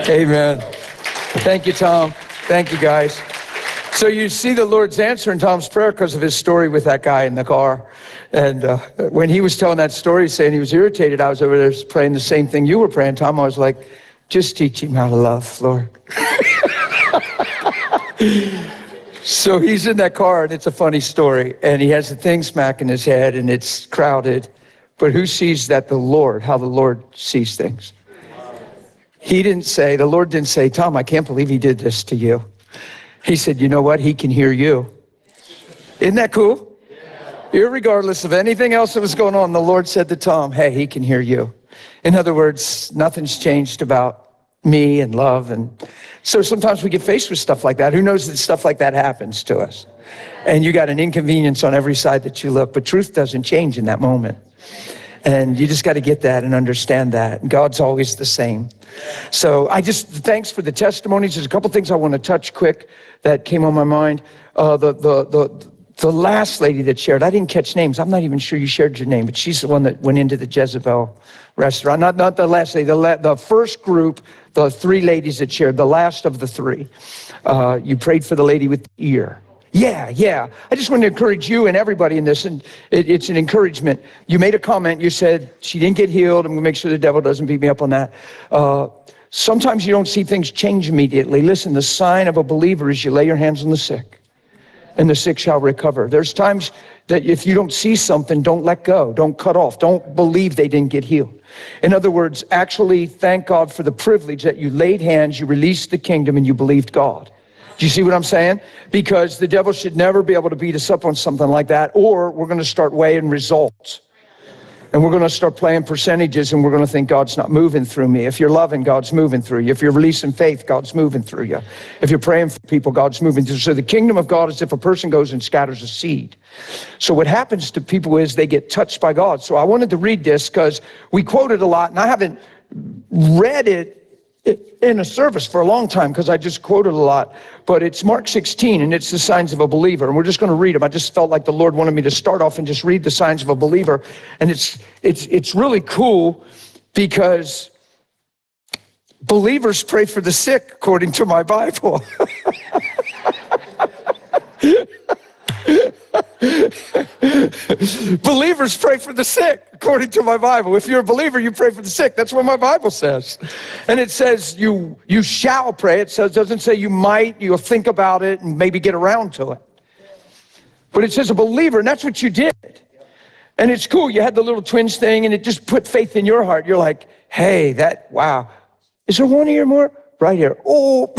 Amen. Thank you, Tom. Thank you, guys. So you see the Lord's answer in Tom's prayer because of his story with that guy in the car. And when he was telling that story, saying he was irritated, I was over there praying the same thing you were praying, Tom. I was like, just teach him how to love, Lord. So he's in that car, and it's a funny story. And he has the thing smack in his head, and it's crowded. But who sees that? The Lord, how the Lord sees things. The Lord didn't say, Tom, I can't believe he did this to you. He said, you know what? He can hear you. Isn't that cool? Irregardless of anything else that was going on, the Lord said to Tom, hey, he can hear you. In other words, nothing's changed about me and love. And so sometimes we get faced with stuff like that. Who knows that stuff like that happens to us? And you got an inconvenience on every side that you look, but truth doesn't change in that moment. And you just got to get that and understand that. God's always the same. So thanks for the testimonies. There's a couple things I want to touch quick that came on my mind. The last lady that shared, I didn't catch names. I'm not even sure you shared your name, but she's the one that went into the Jezebel restaurant. Not the last lady, the first group, the three ladies that shared, the last of the three. You prayed for the lady with the ear. Yeah. I just want to encourage you and everybody in this, and it's an encouragement. You made a comment. You said, she didn't get healed. I'm going to make sure the devil doesn't beat me up on that. Sometimes you don't see things change immediately. Listen, the sign of a believer is you lay your hands on the sick, and the sick shall recover. There's times that if you don't see something, don't let go. Don't cut off. Don't believe they didn't get healed. In other words, actually thank God for the privilege that you laid hands, you released the kingdom, and you believed God. Do you see what I'm saying? Because the devil should never be able to beat us up on something like that, or we're going to start weighing results. And we're going to start playing percentages, and we're going to think God's not moving through me. If you're loving, God's moving through you. If you're releasing faith, God's moving through you. If you're praying for people, God's moving through. So the kingdom of God is if a person goes and scatters a seed. So what happens to people is they get touched by God. So I wanted to read this because we quote it a lot, and I haven't read it in a service for a long time because I just quoted a lot, but it's Mark 16 and it's the signs of a believer, and we're just going to read them. I just felt like the Lord wanted me to start off and just read the signs of a believer, and it's really cool because believers pray for the sick according to my Bible. Believers pray for the sick according to my Bible. If you're a believer, you pray for the sick. That's what my Bible says. And it says you shall pray. It doesn't say you might. You'll think about it and maybe get around to it. But it says a believer, and that's what you did. And it's cool. You had the little twins thing, and it just put faith in your heart. You're like, hey, wow. Is there one ear more? Right here. Oh,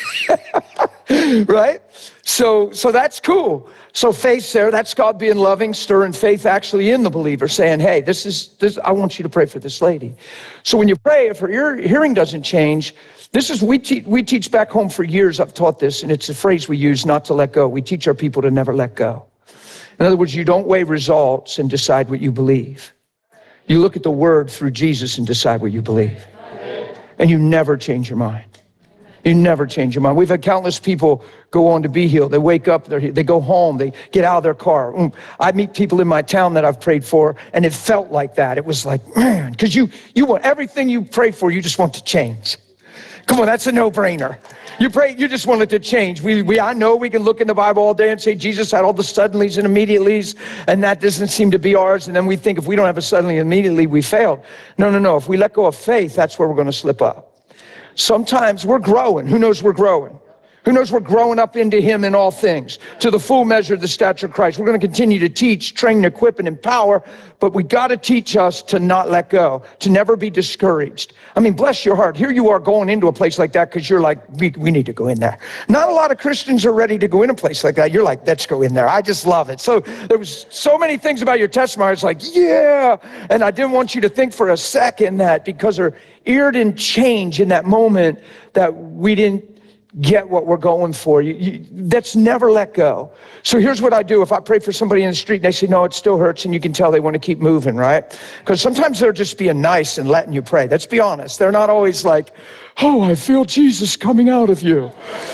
right? So that's cool. So faith there, that's God being loving, stirring faith actually in the believer, saying, hey, this. I want you to pray for this lady. So when you pray, if her hearing doesn't change, we teach back home for years. I've taught this, and it's a phrase we use, not to let go. We teach our people to never let go. In other words, you don't weigh results and decide what you believe. You look at the word through Jesus and decide what you believe. And you never change your mind. You never change your mind. We've had countless people go on to be healed. They wake up, they go home, they get out of their car. I meet people in my town that I've prayed for, and it felt like that. It was like, man, because you want everything you pray for, you just want to change. Come on, that's a no-brainer. You pray, you just want it to change. I know we can look in the Bible all day and say Jesus had all the suddenlies and immediatelys, and that doesn't seem to be ours. And then we think if we don't have a suddenly and immediately, we failed. No. If we let go of faith, that's where we're going to slip up. Sometimes we're growing. Who knows we're growing? Who knows we're growing up into him in all things, to the full measure of the stature of Christ. We're going to continue to teach, train, equip, and empower, but we got to teach us to not let go, to never be discouraged. I mean, bless your heart. Here you are going into a place like that because you're like, we need to go in there. Not a lot of Christians are ready to go in a place like that. You're like, let's go in there. I just love it. So there was so many things about your testimony. It's like, yeah. And I didn't want you to think for a second that because her ear didn't change in that moment that we didn't get what we're going for. That's never let go. So here's what I do. If I pray for somebody in the street and they say, no, it still hurts, and you can tell they want to keep moving, right? Because sometimes they're just being nice and letting you pray. Let's be honest. They're not always like, oh, I feel Jesus coming out of you.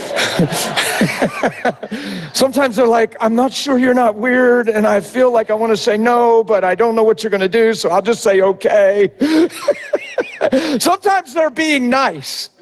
Sometimes they're like, I'm not sure you're not weird, and I feel like I want to say no, but I don't know what you're going to do, so I'll just say okay. Sometimes they're being nice.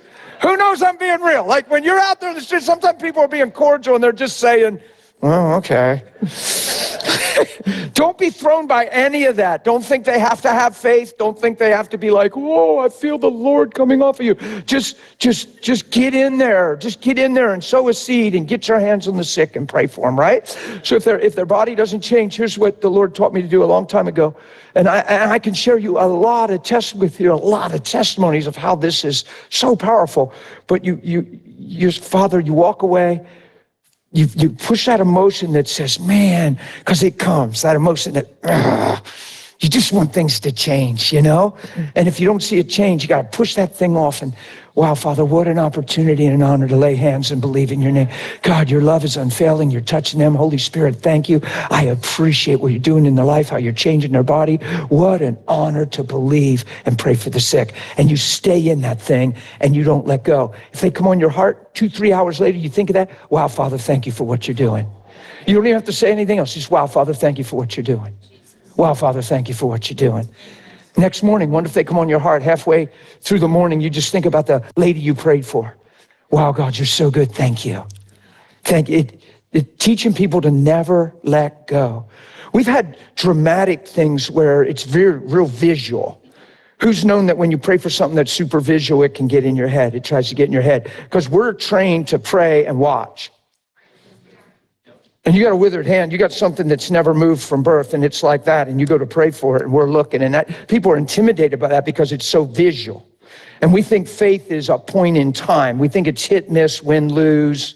Who knows I'm being real? Like when you're out there in the street, sometimes people are being cordial and they're just saying, oh, okay. Don't be thrown by any of that. Don't think they have to have faith. Don't think they have to be like, whoa, I feel the Lord coming off of you. Just get in there. Just get in there and sow a seed and get your hands on the sick and pray for them, right? So if their body doesn't change, here's what the Lord taught me to do a long time ago. And I can share you a lot of testimonies of how this is so powerful. But Father, you walk away. You push that emotion that says, man, because it comes, that emotion that, you just want things to change, you know? And if you don't see it change, you got to push that thing off and, wow, Father, what an opportunity and an honor to lay hands and believe in your name. God, your love is unfailing. You're touching them. Holy Spirit, thank you. I appreciate what you're doing in their life, how you're changing their body. What an honor to believe and pray for the sick. And you stay in that thing and you don't let go. If they come on your heart 2-3 hours later, you think of that, wow, Father, thank you for what you're doing. You don't even have to say anything else. Just, wow, Father, thank you for what you're doing. Wow, Father, thank you for what you're doing. Next morning, wonder if they come on your heart halfway through the morning, you just think about the lady you prayed for. Wow, God, you're so good. Thank you. Thank you. Teaching people to never let go. We've had dramatic things where it's real visual. Who's known that when you pray for something that's super visual, it can get in your head? It tries to get in your head. Because we're trained to pray and watch. And you got a withered hand, you got something that's never moved from birth, and it's like that, and you go to pray for it, and we're looking, and that people are intimidated by that because it's so visual. And we think faith is a point in time. We think it's hit, miss, win, lose.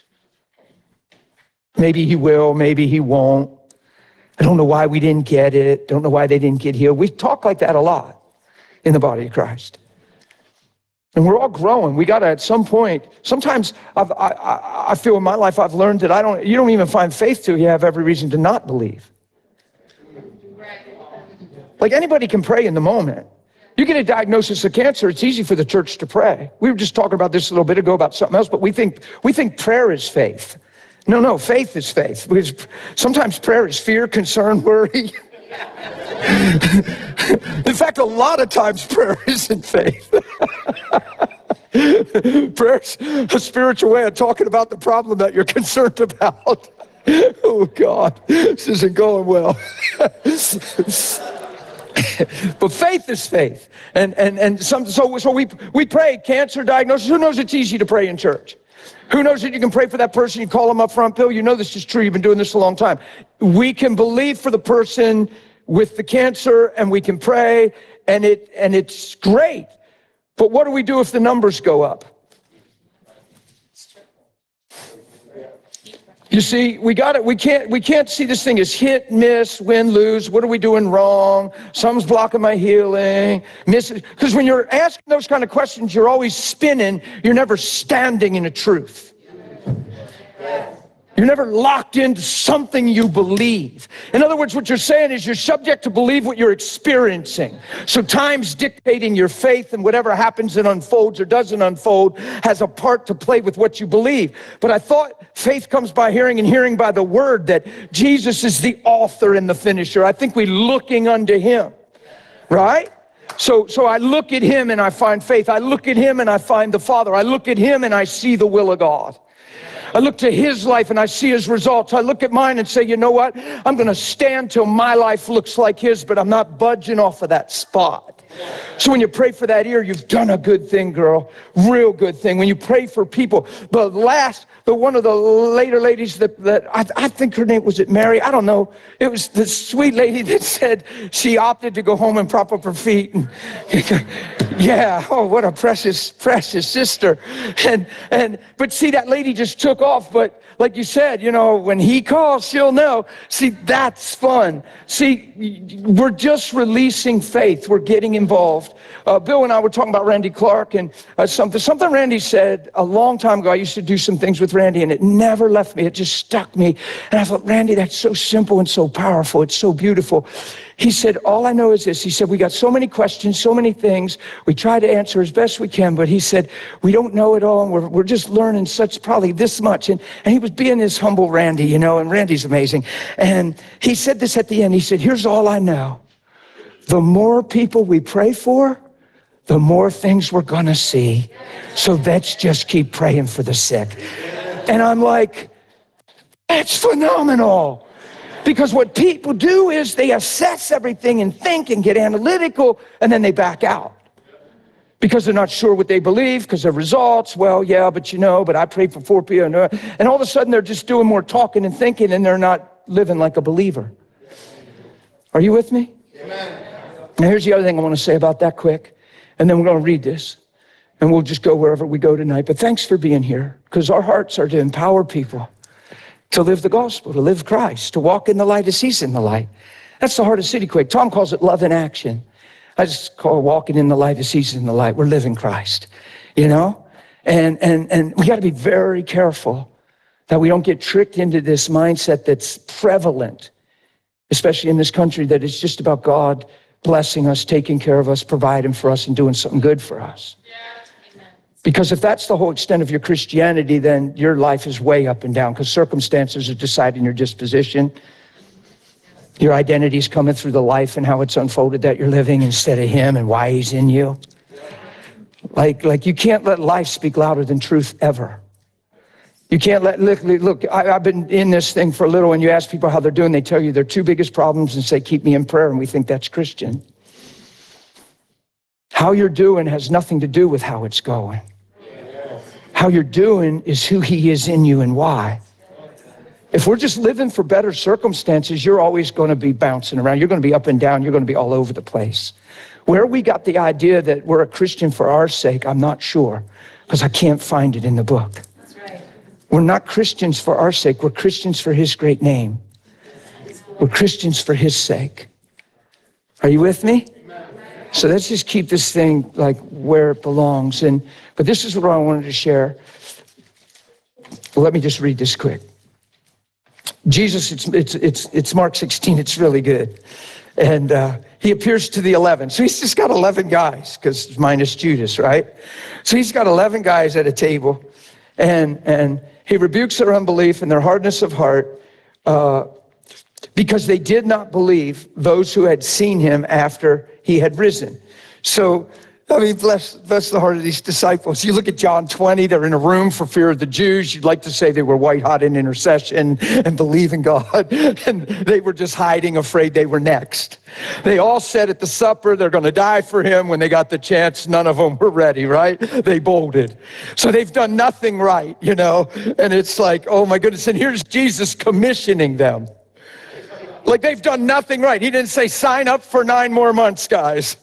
Maybe he will, maybe he won't. I don't know why we didn't get it. Don't know why they didn't get healed. We talk like that a lot in the body of Christ. And we're all growing. We got to, at some point, sometimes I feel in my life I've learned that you don't even find faith till you have every reason to not believe. Like anybody can pray in the moment. You get a diagnosis of cancer, it's easy for the church to pray. We were just talking about this a little bit ago about something else, but we think prayer is faith. No, faith is faith. Because sometimes prayer is fear, concern, worry. In fact, a lot of times prayer isn't faith. Prayer's a spiritual way of talking about the problem that you're concerned about. Oh God, this isn't going well. But faith is faith. So we pray cancer diagnosis. Who knows it's easy to pray in church? Who knows that you can pray for that person, you call them up front, Bill, you know this is true, you've been doing this a long time. We can believe for the person with the cancer, and we can pray, and it's great. But what do we do if the numbers go up? You see, we can't see this thing as hit, miss, win, lose. What are we doing wrong? Something's blocking my healing. Because when you're asking those kind of questions, you're always spinning. You're never standing in a truth. You're never locked into something you believe. In other words, what you're saying is you're subject to believe what you're experiencing. So time's dictating your faith, and whatever happens that unfolds or doesn't unfold has a part to play with what you believe. But I thought faith comes by hearing, and hearing by the word, that Jesus is the author and the finisher. I think we're looking unto him, right? So I look at him and I find faith. I look at him and I find the Father. I look at him and I see the will of God. I look to his life and I see his results. I look at mine and say, you know what? I'm going to stand till my life looks like his, but I'm not budging off of that spot. So when you pray for that ear, you've done a good thing, girl. Real good thing. When you pray for people, one of the later ladies that I think her name, was it Mary? I don't know. It was the sweet lady that said she opted to go home and prop up her feet. And yeah, oh, what a precious, precious sister. But see, that lady just took off. But like you said, you know, when he calls, she'll know. See, that's fun. See, we're just releasing faith. We're getting involved. Bill and I were talking about Randy Clark, and something Randy said a long time ago. I used to do some things with Randy, and it never left me. It just stuck me. And I thought, Randy, that's so simple and so powerful. It's so beautiful. He said, all I know is this. He said, we got so many questions, so many things. We try to answer as best we can, but he said, we don't know it all, and we're just learning probably this much. And he was being this humble Randy, you know, and Randy's amazing. And he said this at the end. He said, here's all I know. The more people we pray for, the more things we're going to see. So let's just keep praying for the sick. And I'm like, that's phenomenal. Because what people do is they assess everything and think and get analytical, and then they back out. Because they're not sure what they believe, because their results, well, yeah, but I prayed for 4 people. And all of a sudden they're just doing more talking and thinking, and they're not living like a believer. Are you with me? Amen. Now here's the other thing I want to say about that quick, and then we're going to read this, and we'll just go wherever we go tonight. But thanks for being here, because our hearts are to empower people to live the gospel, to live Christ, to walk in the light as he's in the light. That's the heart of CityQuake. Tom calls it love in action. I just call it walking in the light as he's in the light. We're living Christ, you know? And we got to be very careful that we don't get tricked into this mindset that's prevalent, especially in this country, that it's just about God blessing us, taking care of us, providing for us, and doing something good for us. Because if that's the whole extent of your Christianity, then your life is way up and down, because circumstances are deciding your disposition. Your identity is coming through the life and how it's unfolded that you're living instead of him and why he's in you. Like you can't let life speak louder than truth ever. You can't look, I've been in this thing for a little, and you ask people how they're doing, they tell you their 2 biggest problems and say, keep me in prayer, and we think that's Christian. How you're doing has nothing to do with how it's going. How you're doing is who he is in you and why. If we're just living for better circumstances, you're always going to be bouncing around. You're going to be up and down. You're going to be all over the place. Where we got the idea that we're a Christian for our sake, I'm not sure, because I can't find it in the book. That's right. We're not Christians for our sake. We're Christians for his great name. We're Christians for his sake. Are you with me? So let's just keep this thing like where it belongs. But this is what I wanted to share. Well, let me just read this quick. Jesus, it's Mark 16. It's really good. And he appears to the 11. So he's just got 11 guys, because minus Judas, right? So he's got 11 guys at a table. And he rebukes their unbelief and their hardness of heart, because they did not believe those who had seen him after he had risen. So, I mean, bless the heart of these disciples. You look at John 20, they're in a room for fear of the Jews. You'd like to say they were white hot in intercession and believe in God. And they were just hiding, afraid they were next. They all said at the supper they're going to die for him. When they got the chance, none of them were ready, right? They bolted. So they've done nothing right, you know? And it's like, oh my goodness. And here's Jesus commissioning them. Like they've done nothing right. He didn't say, sign up for 9 more months, guys.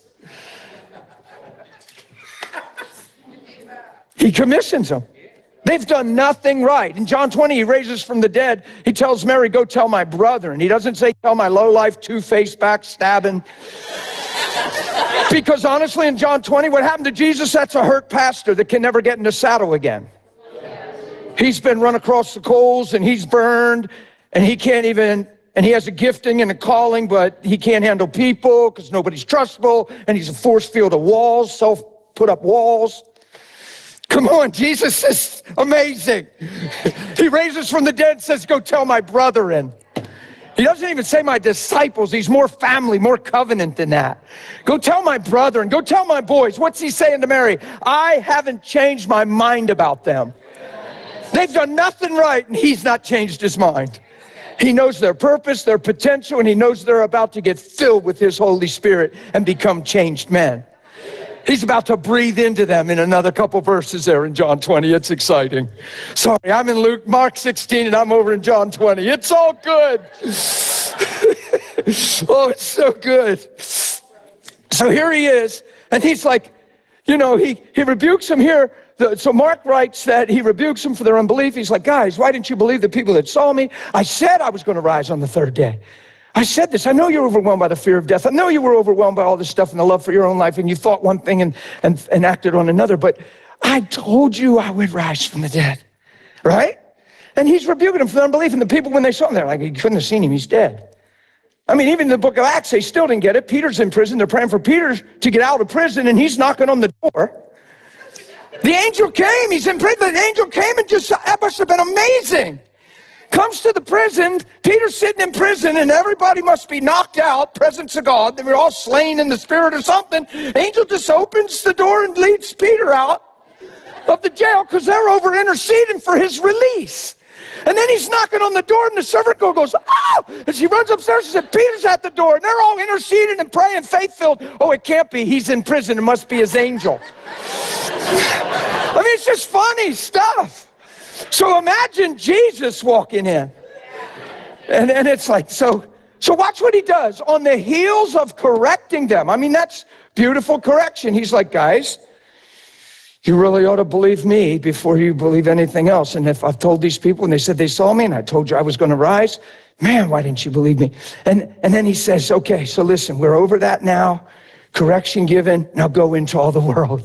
He commissions them. They've done nothing right. In John 20, he raises from the dead. He tells Mary, go tell my brother. And he doesn't say, tell my lowlife, two-faced, backstabbing. Because honestly, in John 20, what happened to Jesus, that's a hurt pastor that can never get in the saddle again. He's been run across the coals, and he's burned, and he can't even... And he has a gifting and a calling, but he can't handle people because nobody's trustable. And he's a force field of walls, self-put up walls. Come on, Jesus is amazing. He raises from the dead and says, go tell my brethren. He doesn't even say my disciples. He's more family, more covenant than that. Go tell my brethren. Go tell my boys. What's he saying to Mary? I haven't changed my mind about them. They've done nothing right, and he's not changed his mind. He knows their purpose, their potential, and he knows they're about to get filled with his Holy Spirit and become changed men. He's about to breathe into them in another couple verses there in John 20. It's exciting. Sorry, I'm in Mark 16, and I'm over in John 20. It's all good. Oh, it's so good. So here he is, and he's like, you know, he rebukes them here. So Mark writes that he rebukes them for their unbelief. He's like, guys, why didn't you believe the people that saw me? I said I was going to rise on the 3rd day. I said this. I know you're overwhelmed by the fear of death. I know you were overwhelmed by all this stuff and the love for your own life, and you thought one thing and acted on another. But I told you I would rise from the dead, right? And he's rebuking them for their unbelief. And the people, when they saw him, they're like, you couldn't have seen him. He's dead. I mean, even in the book of Acts, they still didn't get it. Peter's in prison. They're praying for Peter to get out of prison, and he's knocking on the door. The angel came. He's in prison. The angel came and just, that must have been amazing. Comes to the prison. Peter's sitting in prison, and everybody must be knocked out, presence of God. They were all slain in the spirit or something. Angel just opens the door and leads Peter out of the jail because they're over interceding for his release. And then he's knocking on the door, and the servant girl goes, "Oh!" And she runs upstairs and says, "Peter's at the door." And they're all interceding and praying, faith-filled. Oh, it can't be. He's in prison. It must be his angel. I mean, it's just funny stuff. So imagine Jesus walking in. And it's like, so watch what he does. On the heels of correcting them. I mean, that's beautiful correction. He's like, "Guys, you really ought to believe me before you believe anything else. And if I've told these people and they said they saw me and I told you I was going to rise, man, why didn't you believe me?" And then he says, "Okay, so listen, we're over that now. Correction given. Now go into all the world."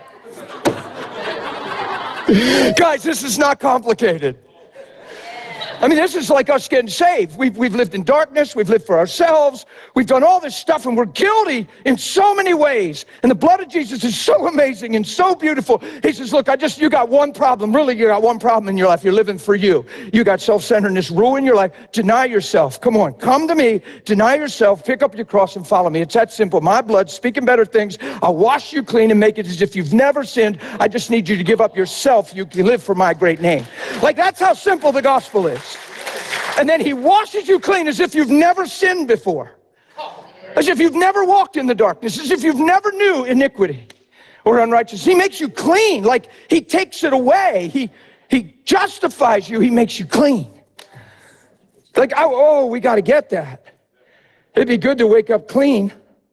Guys, this is not complicated. I mean, this is like us getting saved. We've lived in darkness. We've lived for ourselves. We've done all this stuff, and we're guilty in so many ways. And the blood of Jesus is so amazing and so beautiful. He says, "Look, you got one problem. Really, you got one problem in your life. You're living for you. You got self-centeredness ruin your life. Deny yourself. Come on, come to me. Deny yourself. Pick up your cross and follow me. It's that simple. My blood, speaking better things. I'll wash you clean and make it as if you've never sinned. I just need you to give up yourself. You can live for my great name." Like, that's how simple the gospel is. And then he washes you clean as if you've never sinned before. As if you've never walked in the darkness. As if you've never knew iniquity or unrighteousness. He makes you clean. Like, he takes it away. He justifies you. He makes you clean. Like, oh, we got to get that. It'd be good to wake up clean.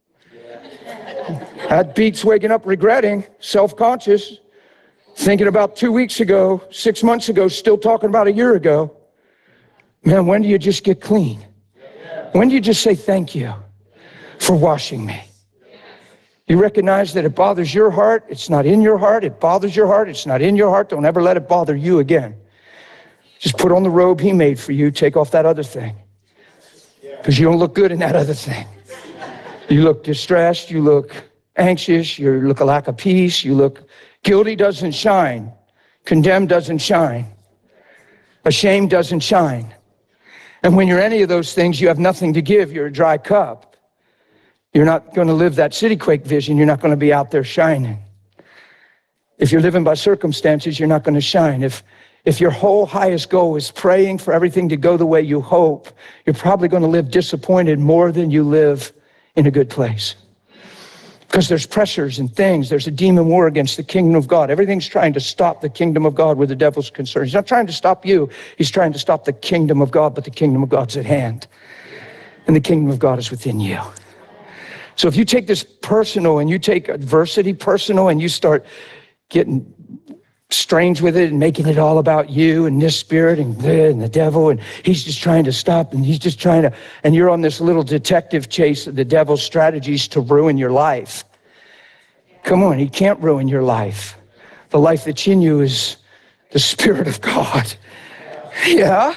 That beats waking up regretting, self-conscious, thinking about 2 weeks ago, 6 months ago, still talking about a year ago. Man, when do you just get clean? When do you just say thank you for washing me? You recognize that it bothers your heart. It's not in your heart. It bothers your heart. It's not in your heart. Don't ever let it bother you again. Just put on the robe he made for you. Take off that other thing. Because you don't look good in that other thing. You look distressed. You look anxious. You look a lack of peace. You look guilty, doesn't shine. Condemned doesn't shine. Ashamed doesn't shine. And when you're any of those things, you have nothing to give. You're a dry cup. You're not going to live that city quake vision. You're not going to be out there shining. If you're living by circumstances, you're not going to shine. If your whole highest goal is praying for everything to go the way you hope, you're probably going to live disappointed more than you live in a good place. Because there's pressures and things. There's a demon war against the kingdom of God. Everything's trying to stop the kingdom of God where the devil's concerned. He's not trying to stop you. He's trying to stop the kingdom of God, but the kingdom of God's at hand. And the kingdom of God is within you. So if you take this personal and you take adversity personal and you start getting strange with it and making it all about you and this spirit and the devil, and he's just trying to stop, and he's just trying to, and you're on this little detective chase of the devil's strategies to ruin your life. Come on, he can't ruin your life. The life that's in you is the Spirit of God. Yeah?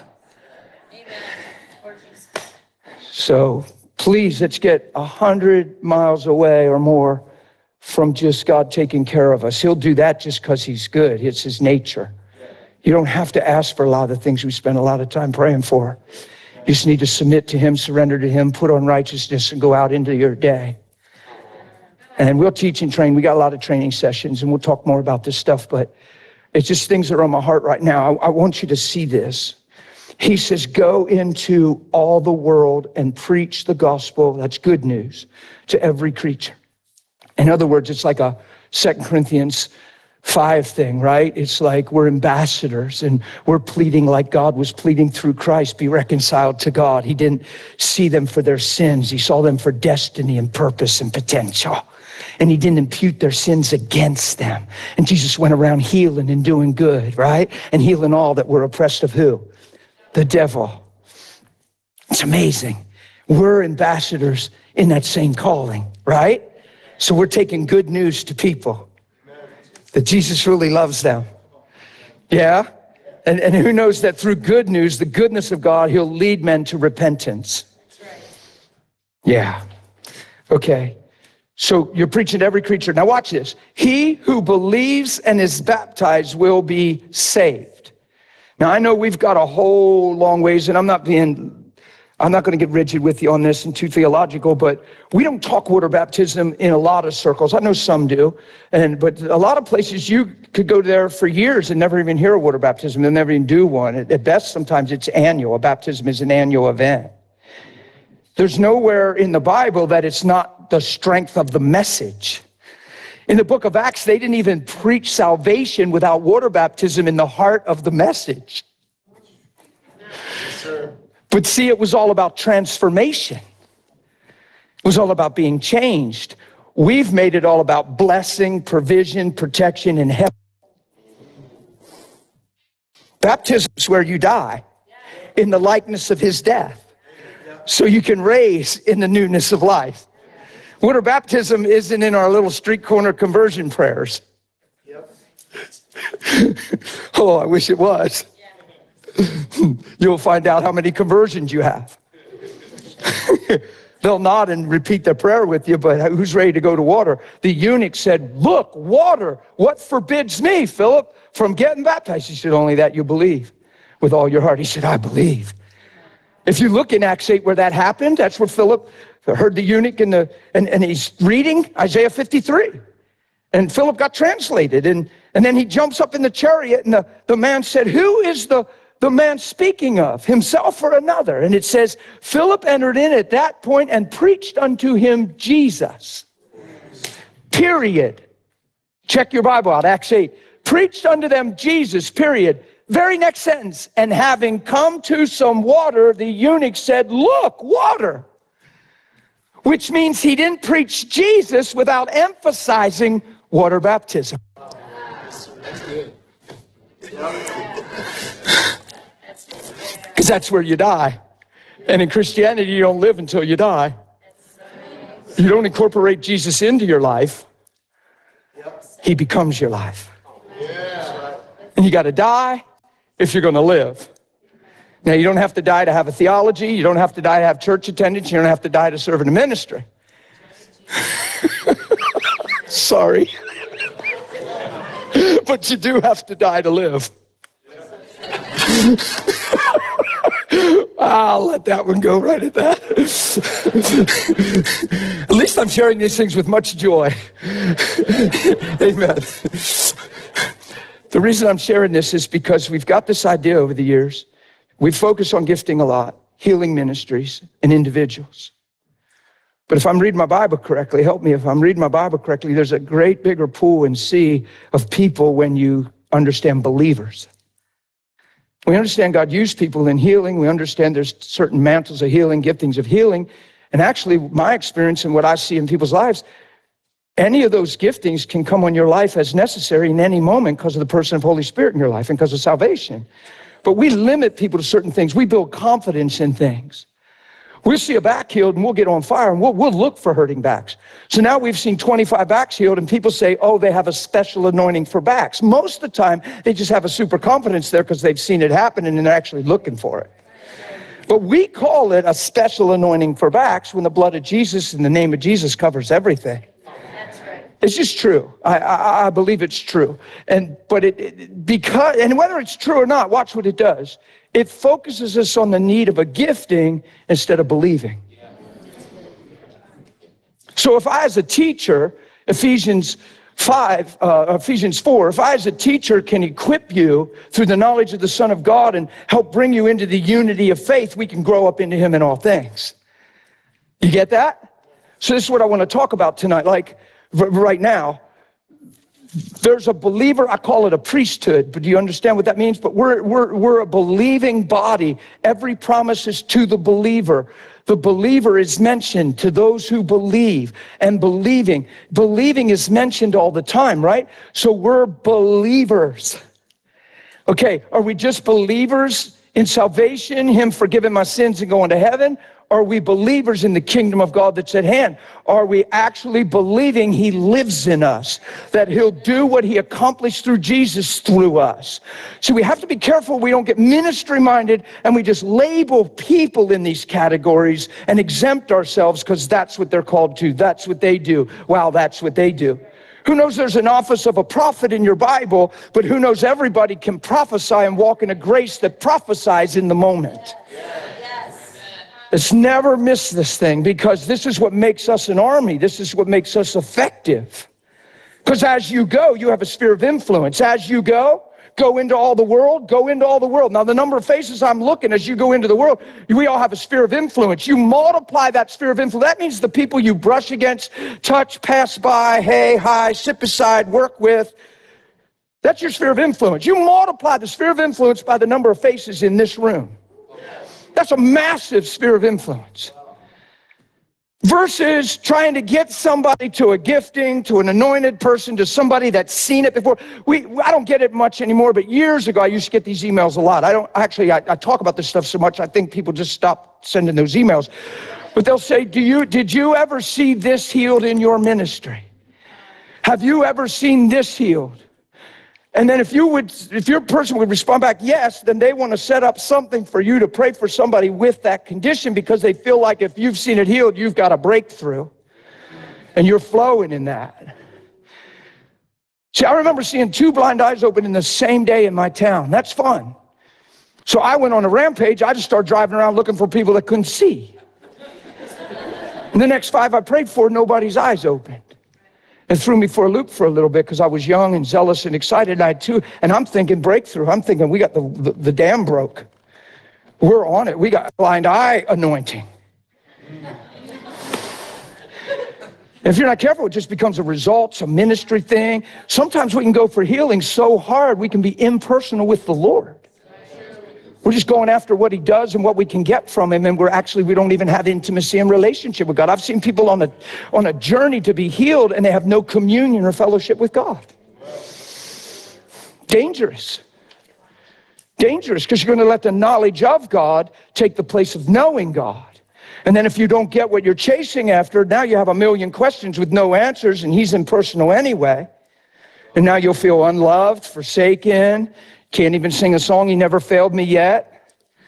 So please, let's get 100 miles away or more from just God taking care of us. He'll do that just because he's good. It's his nature. You don't have to ask for a lot of the things we spend a lot of time praying for. You just need to submit to him, surrender to him, put on righteousness, and go out into your day. And we'll teach and train. We got a lot of training sessions, and we'll talk more about this stuff, but it's just things that are on my heart right now. I want you to see this. He says, go into all the world and preach the gospel, that's good news, to every creature. In other words, it's like a 2 Corinthians 5 thing, right? It's like we're ambassadors and we're pleading like God was pleading through Christ, be reconciled to God. He didn't see them for their sins. He saw them for destiny and purpose and potential. And he didn't impute their sins against them. And Jesus went around healing and doing good, right? And healing all that were oppressed of who? The devil. It's amazing. We're ambassadors in that same calling, right? So we're taking good news to people that Jesus really loves them. Yeah? And who knows that through good news, the goodness of God, he'll lead men to repentance. Yeah. Okay. So you're preaching to every creature. Now watch this. He who believes and is baptized will be saved. Now, I know we've got a whole long ways, and I'm not going to get rigid with you on this and too theological, but we don't talk water baptism in a lot of circles. I know some do, but a lot of places you could go there for years and never even hear a water baptism. They'll never even do one. At best, sometimes it's annual. A baptism is an annual event. There's nowhere in the Bible that it's not the strength of the message. In the book of Acts, they didn't even preach salvation without water baptism in the heart of the message. Yes, sir. But see, it was all about transformation. It was all about being changed. We've made it all about blessing, provision, protection, and heaven. Baptism is where you die in the likeness of his death, so you can raise in the newness of life. Water baptism isn't in our little street corner conversion prayers. Yep. Oh, I wish it was. You'll find out how many conversions you have. They'll nod and repeat their prayer with you, but who's ready to go to water? The eunuch said, look, water, what forbids me, Philip, from getting baptized? He said, only that you believe with all your heart. He said, I believe. If you look in Acts 8 where that happened, that's where Philip heard the eunuch and he's reading Isaiah 53. And Philip got translated. And then he jumps up in the chariot, and the man said, who is the man speaking of, himself or another? And it says, Philip entered in at that point and preached unto him Jesus. Period. Check your Bible out, Acts 8. Preached unto them Jesus, period. Very next sentence. And having come to some water, the eunuch said, look, water. Which means he didn't preach Jesus without emphasizing water baptism. That's good. Because that's where you die. And in Christianity, you don't live until you die. You don't incorporate Jesus into your life. He becomes your life. And you got to die if you're going to live. Now, you don't have to die to have a theology. You don't have to die to have church attendance. You don't have to die to serve in a ministry. Sorry. But you do have to die to live. I'll let that one go right at that. At least I'm sharing these things with much joy. Amen. The reason I'm sharing this is because we've got this idea over the years. We've focused on gifting a lot, healing ministries and individuals. But if I'm reading my Bible correctly, help me, if I'm reading my Bible correctly, there's a great bigger pool and sea of people when you understand believers. We understand God used people in healing. We understand there's certain mantles of healing, giftings of healing. And actually, my experience and what I see in people's lives, any of those giftings can come on your life as necessary in any moment because of the person of Holy Spirit in your life and because of salvation. But we limit people to certain things. We build confidence in things. We'll see a back healed and we'll get on fire and we'll look for hurting backs. So now we've seen 25 backs healed and people say, oh, they have a special anointing for backs. Most of the time, they just have a super confidence there because they've seen it happen and they're actually looking for it. But we call it a special anointing for backs when the blood of Jesus and the name of Jesus covers everything. It's just true. I believe it's true. But whether it's true or not, watch what it does. It focuses us on the need of a gifting instead of believing. So if I as a teacher, Ephesians 4, if I as a teacher can equip you through the knowledge of the Son of God and help bring you into the unity of faith, we can grow up into him in all things. You get that? So this is what I want to talk about tonight. Like, right now, there's a believer, I call it a priesthood, but do you understand what that means? But we're a believing body. Every promise is to the believer. The believer is mentioned to those who believe, and believing is mentioned all the time, right? So we're believers. Okay, are we just believers in salvation, him forgiving my sins and going to heaven? Are we believers in the kingdom of God that's at hand? Are we actually believing he lives in us, that he'll do what he accomplished through Jesus through us? So we have to be careful we don't get ministry minded and we just label people in these categories and exempt ourselves because that's what they're called to. That's what they do. Wow, that's what they do. Who knows there's an office of a prophet in your Bible, but who knows everybody can prophesy and walk in a grace that prophesies in the moment. Let's never miss this thing, because this is what makes us an army. This is what makes us effective. Because as you go, you have a sphere of influence. As you go into all the world, go into all the world. Now, the number of faces I'm looking as you go into the world, we all have a sphere of influence. You multiply that sphere of influence. That means the people you brush against, touch, pass by, hey, hi, sit beside, work with. That's your sphere of influence. You multiply the sphere of influence by the number of faces in this room. That's a massive sphere of influence. Versus trying to get somebody to a gifting, to an anointed person, to somebody that's seen it before. I don't get it much anymore, but years ago I used to get these emails a lot. I talk about this stuff so much, I think people just stop sending those emails. But they'll say, did you ever see this healed in your ministry? Have you ever seen this healed? And then if your person would respond back yes, then they want to set up something for you to pray for somebody with that condition, because they feel like if you've seen it healed, you've got a breakthrough. And you're flowing in that. See, I remember seeing 2 blind eyes open in the same day in my town. That's fun. So I went on a rampage. I just started driving around looking for people that couldn't see. And the next 5 I prayed for, nobody's eyes opened. It threw me for a loop for a little bit, because I was young and zealous and excited. And I'm thinking breakthrough. I'm thinking we got the dam broke. We're on it. We got blind eye anointing. If you're not careful, it just becomes a result, a ministry thing. Sometimes we can go for healing so hard we can be impersonal with the Lord. We're just going after what he does and what we can get from him, and we don't even have intimacy and relationship with God. I've seen people on a journey to be healed, and they have no communion or fellowship with God. Dangerous. Dangerous, because you're going to let the knowledge of God take the place of knowing God. And then if you don't get what you're chasing after, now you have a million questions with no answers, and he's impersonal anyway. And now you'll feel unloved, forsaken. Can't even sing a song, he never failed me yet.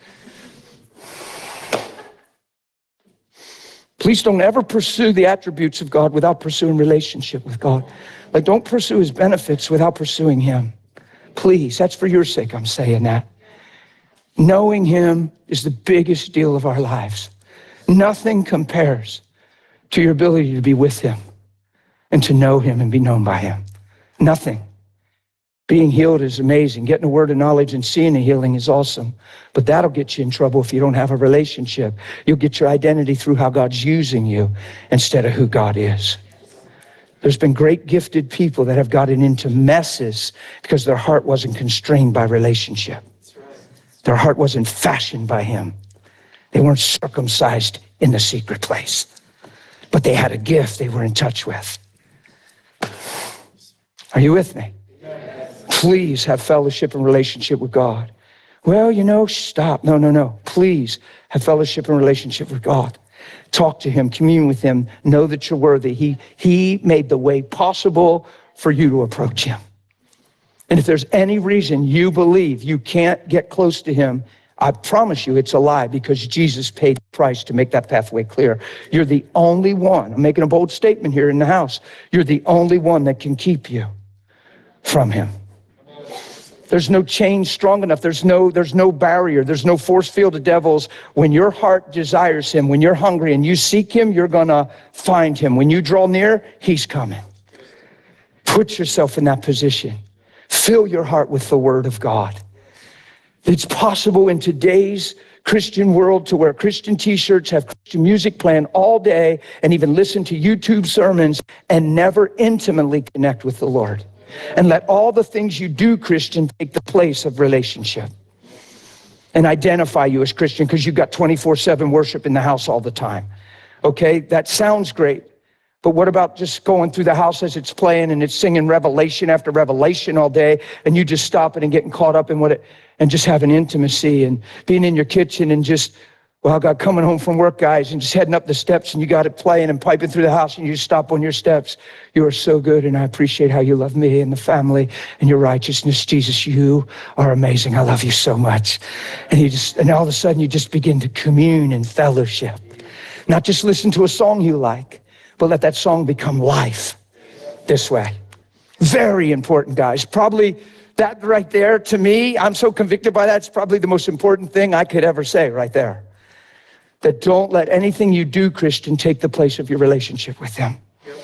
Please don't ever pursue the attributes of God without pursuing relationship with God. Like, don't pursue his benefits without pursuing him. Please, that's for your sake I'm saying that. Knowing him is the biggest deal of our lives. Nothing compares to your ability to be with him and to know him and be known by him. Nothing. Being healed is amazing. Getting a word of knowledge and seeing a healing is awesome. But that'll get you in trouble if you don't have a relationship. You'll get your identity through how God's using you instead of who God is. There's been great gifted people that have gotten into messes because their heart wasn't constrained by relationship. Their heart wasn't fashioned by him. They weren't circumcised in the secret place. But they had a gift they were in touch with. Are you with me? Please have fellowship and relationship with God. Well, stop. No. Please have fellowship and relationship with God. Talk to him, commune with him, know that you're worthy. He made the way possible for you to approach him. And if there's any reason you believe you can't get close to him, I promise you it's a lie, because Jesus paid the price to make that pathway clear. You're the only one. I'm making a bold statement here in the house. You're the only one that can keep you from him. There's no chain strong enough. There's no barrier. There's no force field of devils. When your heart desires him, when you're hungry and you seek him, you're going to find him. When you draw near, he's coming. Put yourself in that position. Fill your heart with the word of God. It's possible in today's Christian world to wear Christian t-shirts, have Christian music playing all day, and even listen to YouTube sermons and never intimately connect with the Lord. And let all the things you do, Christian, take the place of relationship. And identify you as Christian because you've got 24/7 worship in the house all the time. Okay, that sounds great. But what about just going through the house as it's playing and it's singing revelation after revelation all day, and you just stopping and getting caught up in and just having intimacy and being in your kitchen and just, well, God, coming home from work, guys, and just heading up the steps and you got it playing and piping through the house and you just stop on your steps. You are so good, and I appreciate how you love me and the family and your righteousness. Jesus, you are amazing. I love you so much. And all of a sudden you just begin to commune and fellowship. Not just listen to a song you like, but let that song become life this way. Very important, guys. Probably that right there, to me, I'm so convicted by that, it's probably the most important thing I could ever say right there. That don't let anything you do, Christian, take the place of your relationship with him.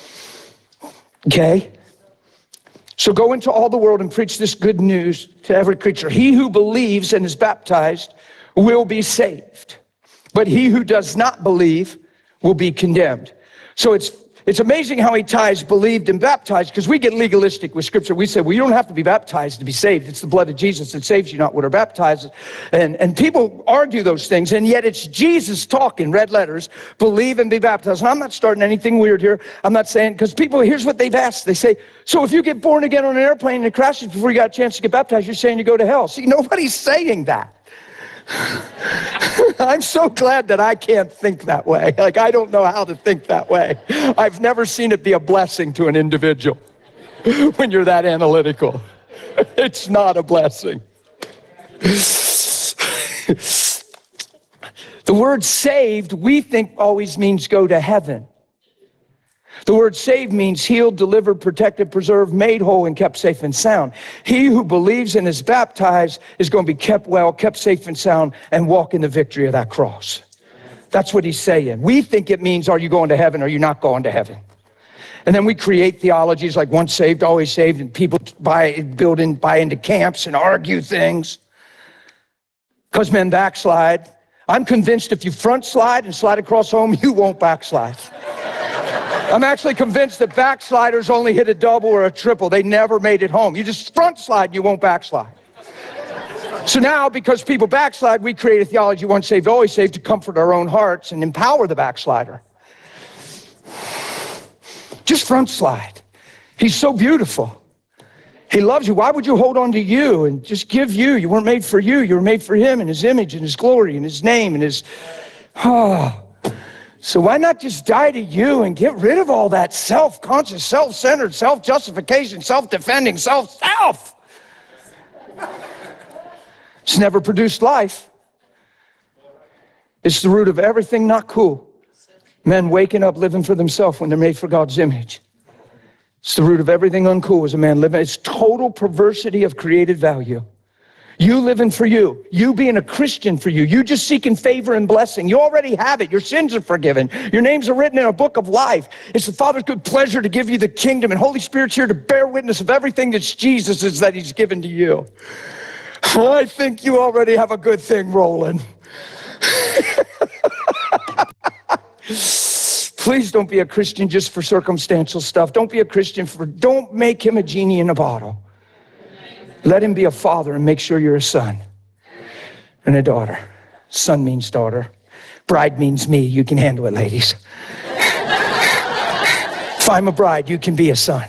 Okay? So go into all the world and preach this good news to every creature. He who believes and is baptized will be saved, but he who does not believe will be condemned. So it's amazing how he ties believed and baptized, because we get legalistic with Scripture. We say, well, you don't have to be baptized to be saved. It's the blood of Jesus that saves you, not water baptized. And people argue those things, and yet it's Jesus talking, red letters, believe and be baptized. And I'm not starting anything weird here. I'm not saying, because people, here's what they've asked. They say, so if you get born again on an airplane and it crashes before you got a chance to get baptized, you're saying you go to hell. See, nobody's saying that. I'm so glad that I can't think that way. Like, I don't know how to think that way. I've never seen it be a blessing to an individual when you're that analytical. It's not a blessing. The word saved, we think always means go to heaven. The word saved means healed, delivered, protected, preserved, made whole, and kept safe and sound. He who believes and is baptized is going to be kept well, kept safe and sound, and walk in the victory of that cross. That's what he's saying. We think it means, are you going to heaven or are you not going to heaven? And then we create theologies like once saved, always saved, and people buy into camps and argue things because men backslide. I'm convinced if you front slide and slide across home, you won't backslide. I'm actually convinced that backsliders only hit a double or a triple. They never made it home. You just front slide and you won't backslide. So now, because people backslide, we create a theology, once saved, always saved, to comfort our own hearts and empower the backslider. Just front slide. He's so beautiful. He loves you. Why would you hold on to you and just give you? You weren't made for you. You were made for him and his image and his glory and his name and his... So why not just die to you and get rid of all that self-conscious, self-centered, self-justification, self-defending, self. It's never produced life. It's the root of everything not cool. Men waking up living for themselves when they're made for God's image. It's the root of everything uncool as a man living. It's total perversity of created value. You living for you. You being a Christian for you. You just seeking favor and blessing. You already have it. Your sins are forgiven. Your names are written in a book of life. It's the Father's good pleasure to give you the kingdom, and Holy Spirit's here to bear witness of everything that's Jesus's that he's given to you. I think you already have a good thing rolling. Please don't be a Christian just for circumstantial stuff. Don't be a Christian don't make him a genie in a bottle. Let him be a father and make sure you're a son and a daughter. Son means daughter. Bride means me. You can handle it, ladies. If I'm a bride, you can be a son.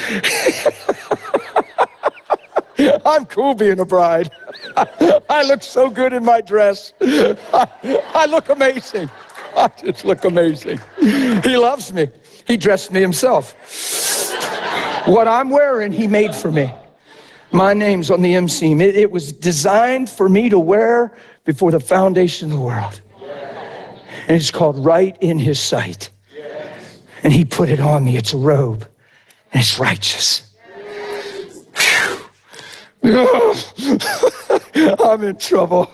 I'm cool being a bride. I look so good in my dress. I look amazing. I just look amazing. He loves me. He dressed me himself. What I'm wearing, he made for me. My name's on the inseam. It was designed for me to wear before the foundation of the world. And it's called right in his sight. And he put it on me. It's a robe. And it's righteous. I'm in trouble.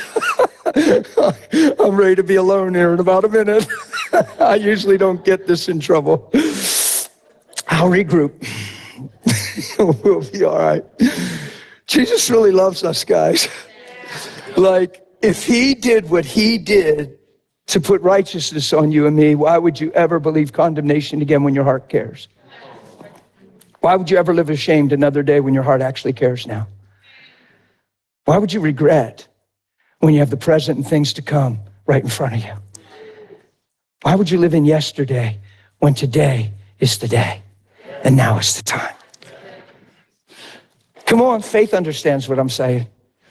I'm ready to be alone here in about a minute. I usually don't get this in trouble. I'll regroup. We'll be all right. Jesus really loves us, guys. Like, if he did what he did to put righteousness on you and me, why would you ever believe condemnation again when your heart cares? Why would you ever live ashamed another day when your heart actually cares now? Why would you regret when you have the present and things to come right in front of you? Why would you live in yesterday when today is the day and now is the time? Come on, faith understands what I'm saying.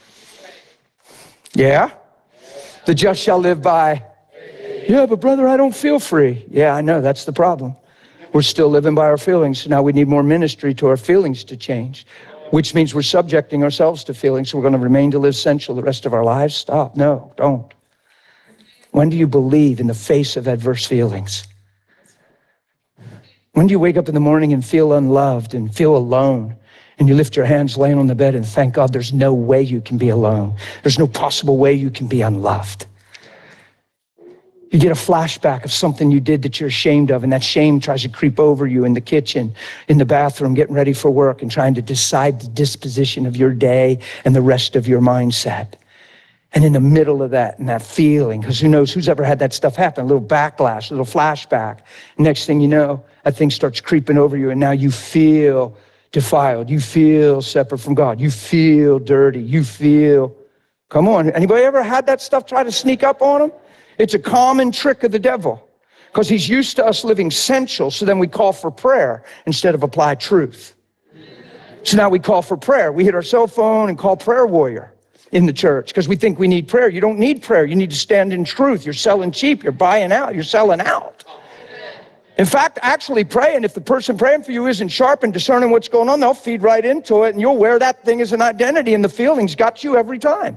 Yeah? The just shall live by. Yeah, but brother, I don't feel free. Yeah, I know, that's the problem. We're still living by our feelings. So now we need more ministry to our feelings to change, which means we're subjecting ourselves to feelings. So we're going to remain to live sensual the rest of our lives. Stop. No, don't. When do you believe in the face of adverse feelings? When do you wake up in the morning and feel unloved and feel alone? And you lift your hands laying on the bed and thank God there's no way you can be alone. There's no possible way you can be unloved. You get a flashback of something you did that you're ashamed of, and that shame tries to creep over you in the kitchen, in the bathroom, getting ready for work and trying to decide the disposition of your day and the rest of your mindset. And in the middle of that, and that feeling, because who knows who's ever had that stuff happen, a little backlash, a little flashback. Next thing you know, that thing starts creeping over you, and now you feel defiled. You feel separate from God. You feel dirty. You feel, come on, anybody ever had that stuff try to sneak up on them? It's a common trick of the devil because he's used to us living sensual, so then we call for prayer instead of apply truth. So now we call for prayer. We hit our cell phone and call prayer warrior in the church because we think we need prayer. You don't need prayer. You need to stand in truth. You're selling cheap. You're buying out. You're selling out. In fact, actually praying, if the person praying for you isn't sharp and discerning what's going on, they'll feed right into it and you'll wear that thing as an identity and the feelings got you every time.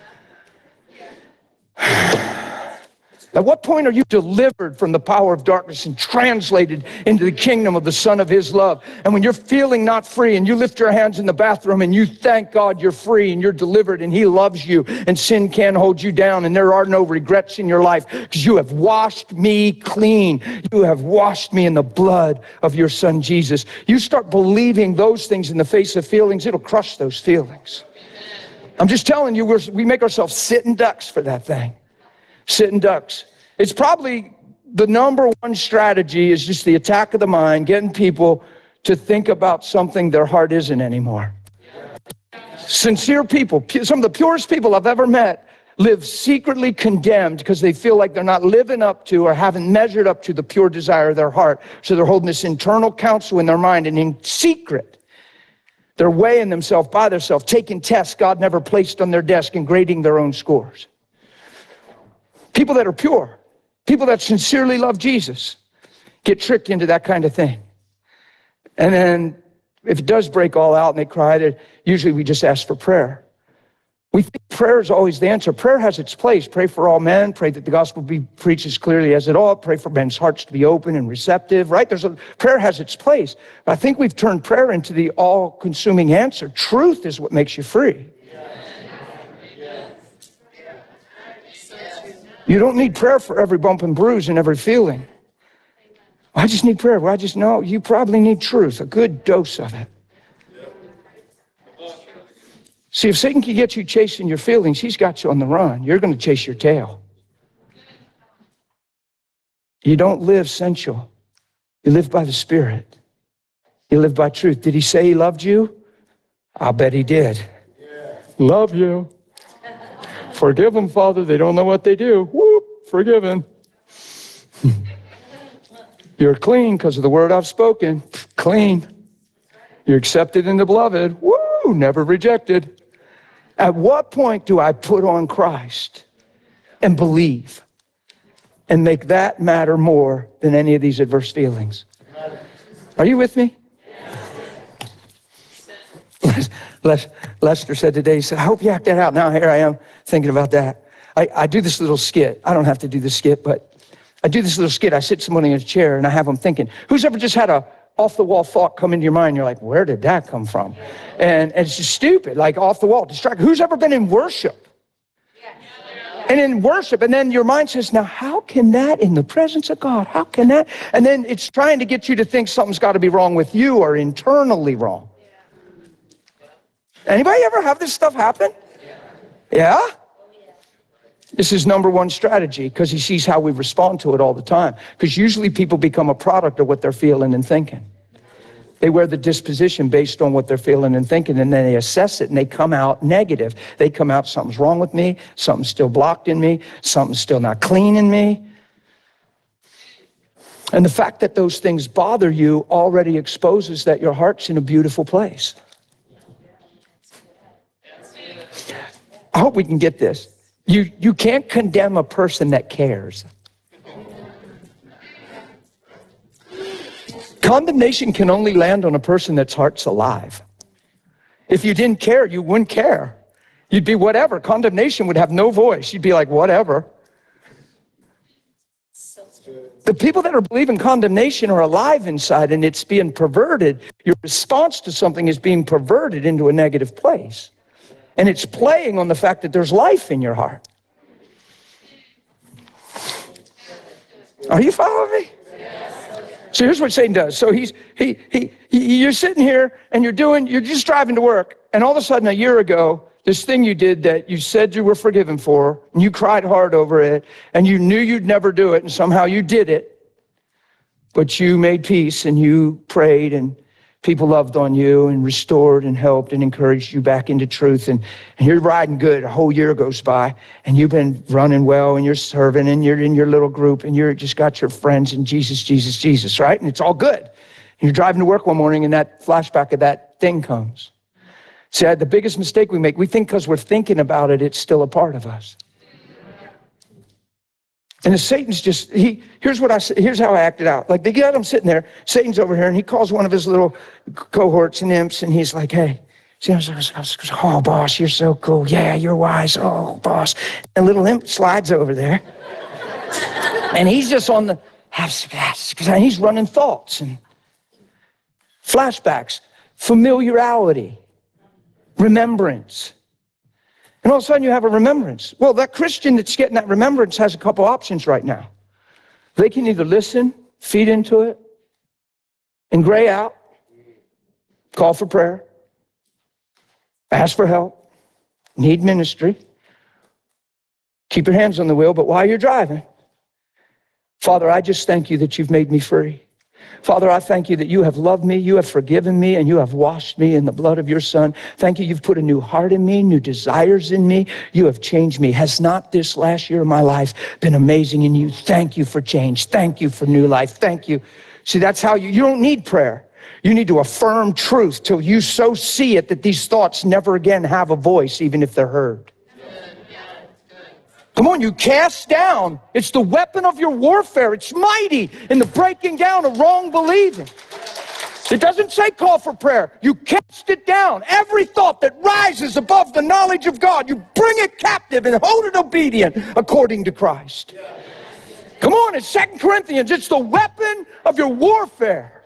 At what point are you delivered from the power of darkness and translated into the kingdom of the Son of His love? And when you're feeling not free and you lift your hands in the bathroom and you thank God you're free and you're delivered and He loves you and sin can't hold you down and there are no regrets in your life because you have washed me clean. You have washed me in the blood of your Son Jesus. You start believing those things in the face of feelings, it'll crush those feelings. I'm just telling you, we make ourselves sitting ducks for that thing. Sitting ducks. It's probably the number one strategy is just the attack of the mind, getting people to think about something their heart isn't anymore. Sincere people, some of the purest people I've ever met, live secretly condemned because they feel like they're not living up to or haven't measured up to the pure desire of their heart. So they're holding this internal counsel in their mind, and in secret, they're weighing themselves by themselves, taking tests God never placed on their desk and grading their own scores. People that are pure, people that sincerely love Jesus, get tricked into that kind of thing. And then if it does break all out and they cry, usually we just ask for prayer. We think prayer is always the answer. Prayer has its place. Pray for all men. Pray that the gospel be preached as clearly as it ought. Pray for men's hearts to be open and receptive, right? Prayer has its place. But I think we've turned prayer into the all-consuming answer. Truth is what makes you free. You don't need prayer for every bump and bruise and every feeling. I just need prayer. Well, no, you probably need truth, a good dose of it. See, if Satan can get you chasing your feelings, he's got you on the run. You're going to chase your tail. You don't live sensual. You live by the Spirit. You live by truth. Did he say he loved you? I'll bet he did. Yeah. Love you. Forgive them, Father. They don't know what they do. Whoop, forgiven. You're clean because of the word I've spoken. Clean. You're accepted in the beloved. Woo, never rejected. At what point do I put on Christ and believe and make that matter more than any of these adverse feelings? Are you with me? Lester said today, he said, I hope you act that out. Now here I am thinking about that. I do this little skit. I don't have to do the skit, but I do this little skit. I sit somebody in a chair and I have them thinking, who's ever just had a off-the-wall thought come into your mind? You're like, where did that come from? And it's just stupid, like off-the-wall, distracted. Who's ever been in worship? And in worship, and then your mind says, now how can that in the presence of God? How can that? And then it's trying to get you to think something's got to be wrong with you or internally wrong. Anybody ever have this stuff happen? Yeah? This is number one strategy because he sees how we respond to it all the time. Because usually people become a product of what they're feeling and thinking. They wear the disposition based on what they're feeling and thinking, and then they assess it and they come out negative. They come out, something's wrong with me, something's still blocked in me, something's still not clean in me. And the fact that those things bother you already exposes that your heart's in a beautiful place. I hope we can get this. You can't condemn a person that cares. Condemnation can only land on a person that's heart's alive. If you didn't care, you wouldn't care. You'd be whatever. Condemnation would have no voice. You'd be like, whatever. The people that are believing condemnation are alive inside, and it's being perverted. Your response to something is being perverted into a negative place. And it's playing on the fact that there's life in your heart. Are you following me? So here's what Satan does. So you're sitting here and you're just driving to work, and all of a sudden a year ago, this thing you did that you said you were forgiven for, and you cried hard over it, and you knew you'd never do it, and somehow you did it, but you made peace and you prayed, and people loved on you and restored and helped and encouraged you back into truth, and you're riding good. A whole year goes by, and you've been running well, and you're serving, and you're in your little group, and you're just got your friends and Jesus, Jesus, Jesus, right? And it's all good. And you're driving to work one morning, and that flashback of that thing comes. See, the biggest mistake we make, we think because we're thinking about it, it's still a part of us. And the Satan's just, here's how I acted out. Like, they get him sitting there, Satan's over here, and he calls one of his little cohorts and imps, and he's like, hey, see, oh, boss, you're so cool. Yeah, you're wise. Oh, boss. And little imp slides over there. And he's just on the, and he's running thoughts and flashbacks, familiarity, remembrance. And all of a sudden you have a remembrance. Well, that Christian that's getting that remembrance has a couple options right now. They can either listen, feed into it, and gray out, call for prayer, ask for help, need ministry, keep your hands on the wheel, but while you're driving, Father, I just thank you that you've made me free. Father, I thank you that you have loved me, you have forgiven me, and you have washed me in the blood of your Son. Thank you, you've put a new heart in me, new desires in me. You have changed me. Has not this last year of my life been amazing in you? Thank you for change. Thank you for new life. Thank you. See, that's how you don't need prayer. You need to affirm truth till you so see it that these thoughts never again have a voice, even if they're heard. Come on, you cast down. It's the weapon of your warfare. It's mighty in the breaking down of wrong believing. It doesn't say call for prayer. You cast it down. Every thought that rises above the knowledge of God, you bring it captive and hold it obedient according to Christ. Come on, it's 2 Corinthians. It's the weapon of your warfare.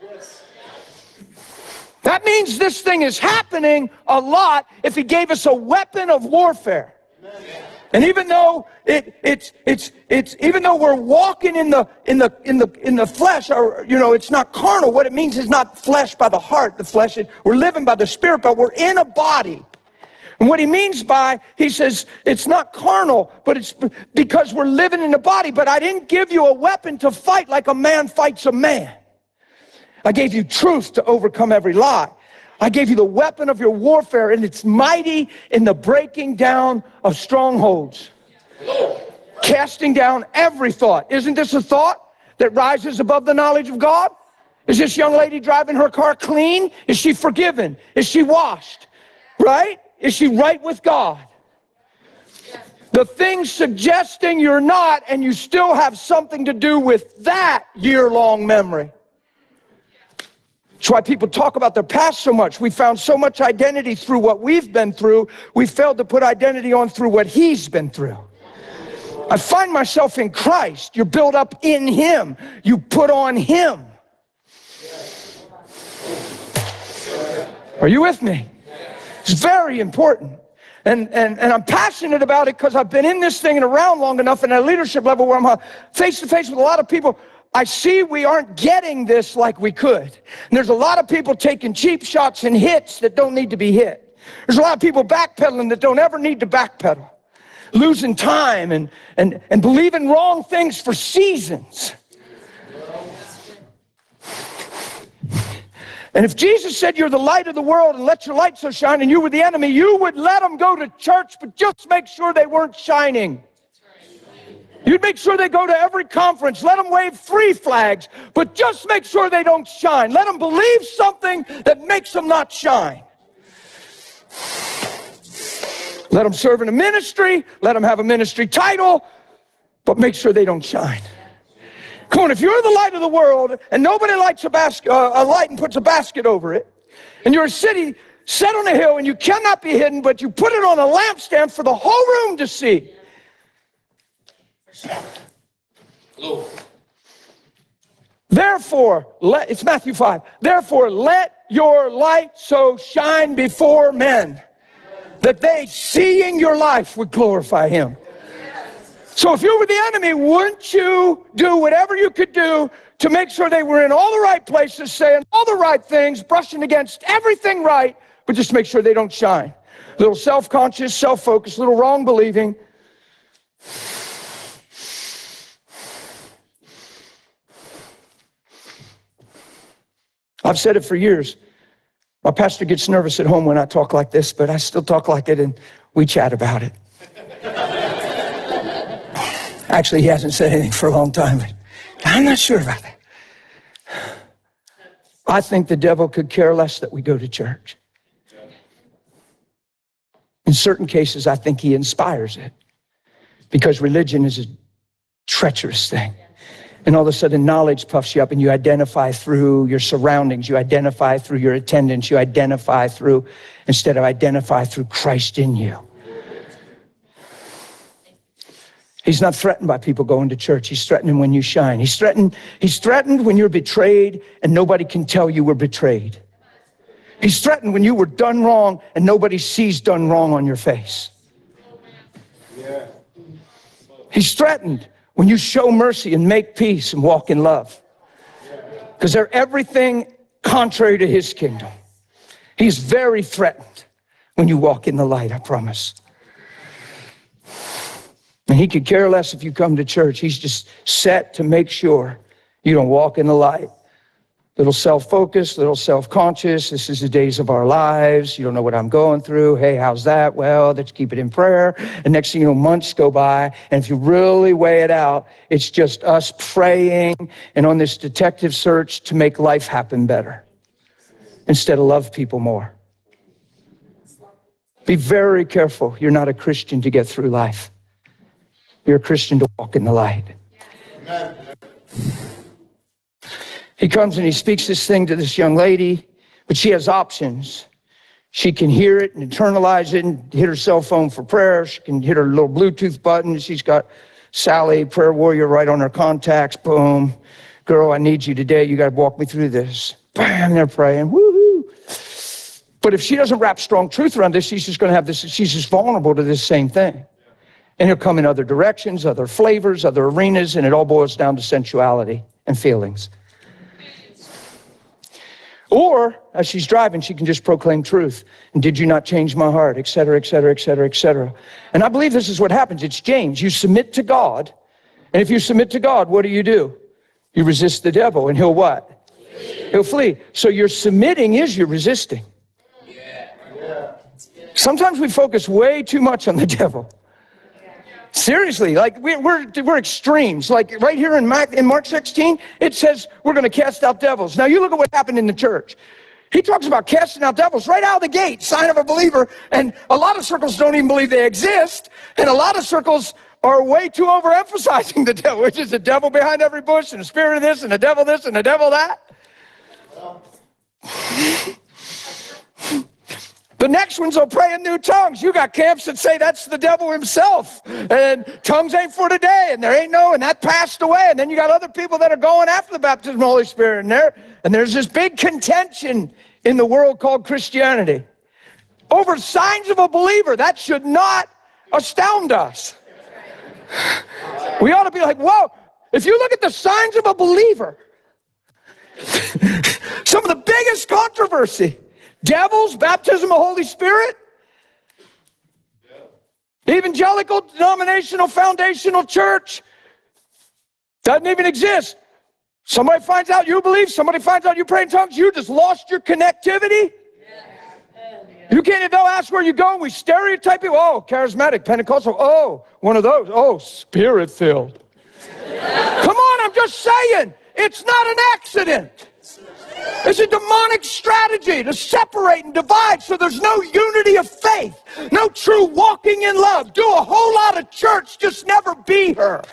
That means this thing is happening a lot if he gave us a weapon of warfare. And even though even though we're walking in the flesh, or it's not carnal, what it means is not flesh by the heart, the flesh. We're living by the Spirit, but we're in a body. And what he means by, he says, it's not carnal, but it's because we're living in a body. But I didn't give you a weapon to fight like a man fights a man. I gave you truth to overcome every lie. I gave you the weapon of your warfare, and it's mighty in the breaking down of strongholds. Casting down every thought. Isn't this a thought that rises above the knowledge of God? Is this young lady driving her car clean? Is she forgiven? Is she washed? Right? Is she right with God? The thing suggesting you're not, and you still have something to do with that year-long memory. That's why people talk about their past so much. We found so much identity through what we've been through. We failed to put identity on through what he's been through. I find myself in Christ. You're built up in him. You put on him. Are you with me? It's very important. And I'm passionate about it because I've been in this thing and around long enough and at a leadership level where I'm face to face with a lot of people. I see we aren't getting this like we could. And there's a lot of people taking cheap shots and hits that don't need to be hit. There's a lot of people backpedaling that don't ever need to backpedal. Losing time and believing wrong things for seasons. And if Jesus said you're the light of the world and let your light so shine and you were the enemy, you would let them go to church, but just make sure they weren't shining. You'd make sure they go to every conference. Let them wave 3 flags, but just make sure they don't shine. Let them believe something that makes them not shine. Let them serve in a ministry. Let them have a ministry title, but make sure they don't shine. Come on, if you're the light of the world and nobody lights a light and puts a basket over it, and you're a city set on a hill and you cannot be hidden, but you put it on a lampstand for the whole room to see. Therefore, it's Matthew 5. Therefore, let your light so shine before men that they, seeing your life, would glorify him. So if you were the enemy, wouldn't you do whatever you could do to make sure they were in all the right places, saying all the right things, brushing against everything right, but just make sure they don't shine? A little self-conscious, self-focused, a little wrong believing. I've said it for years. My pastor gets nervous at home when I talk like this, but I still talk like it, and we chat about it. Actually, he hasn't said anything for a long time, but I'm not sure about that. I think the devil could care less that we go to church. In certain cases, I think he inspires it, because religion is a treacherous thing. And all of a sudden, knowledge puffs you up, and you identify through your surroundings. You identify through your attendance. You identify through, instead of identify through Christ in you. He's not threatened by people going to church. He's threatened when you shine. He's threatened when you're betrayed and nobody can tell you were betrayed. He's threatened when you were done wrong and nobody sees done wrong on your face. Yeah. He's threatened when you show mercy and make peace and walk in love. Because they're everything contrary to his kingdom. He's very threatened when you walk in the light, I promise. And he could care less if you come to church. He's just set to make sure you don't walk in the light. Little self-focused, little self-conscious. This is the days of our lives. You don't know what I'm going through. Hey, how's that? Well, let's keep it in prayer. And next thing you know, months go by. And if you really weigh it out, it's just us praying and on this detective search to make life happen better instead of love people more. Be very careful. You're not a Christian to get through life. You're a Christian to walk in the light. Amen. He comes and he speaks this thing to this young lady, but she has options. She can hear it and internalize it and hit her cell phone for prayer. She can hit her little Bluetooth button. She's got Sally, prayer warrior, right on her contacts. Boom. Girl, I need you today. You got to walk me through this. Bam, they're praying. Woo-hoo. But if she doesn't wrap strong truth around this, she's just going to have this. She's just vulnerable to this same thing. And it'll come in other directions, other flavors, other arenas, and it all boils down to sensuality and feelings. Or, as she's driving, she can just proclaim truth. And did you not change my heart, et cetera, et cetera, et cetera, et cetera. And I believe this is what happens. It's James. You submit to God. And if you submit to God, what do? You resist the devil, and he'll what? He'll flee. So your submitting is your resisting. Sometimes we focus way too much on the devil. Seriously, like we're extremes. Like right here in Mark 16, it says we're going to cast out devils. Now you look at what happened in the church. He talks about casting out devils right out of the gate, sign of a believer. And a lot of circles don't even believe they exist. And a lot of circles are way too overemphasizing the devil, which is the devil behind every bush and the spirit of this and the devil this and the devil that. The next ones will pray in new tongues. You got camps that say that's the devil himself. And tongues ain't for today. And there ain't no, and that passed away. And then you got other people that are going after the baptism of the Holy Spirit. And there's this big contention in the world called Christianity over signs of a believer. That should not astound us. We ought to be like, whoa, if you look at the signs of a believer, some of the biggest controversy, devils, baptism of the Holy Spirit, evangelical, denominational, foundational church, doesn't even exist. Somebody finds out you believe, somebody finds out you pray in tongues, you just lost your connectivity. You can't even ask where you go. We stereotype people. Oh, charismatic, Pentecostal. Oh, one of those. Oh, spirit-filled. Come on, I'm just saying. It's not an accident. It's a demonic strategy to separate and divide so there's no unity of faith, no true walking in love. Do a whole lot of church, just never be her.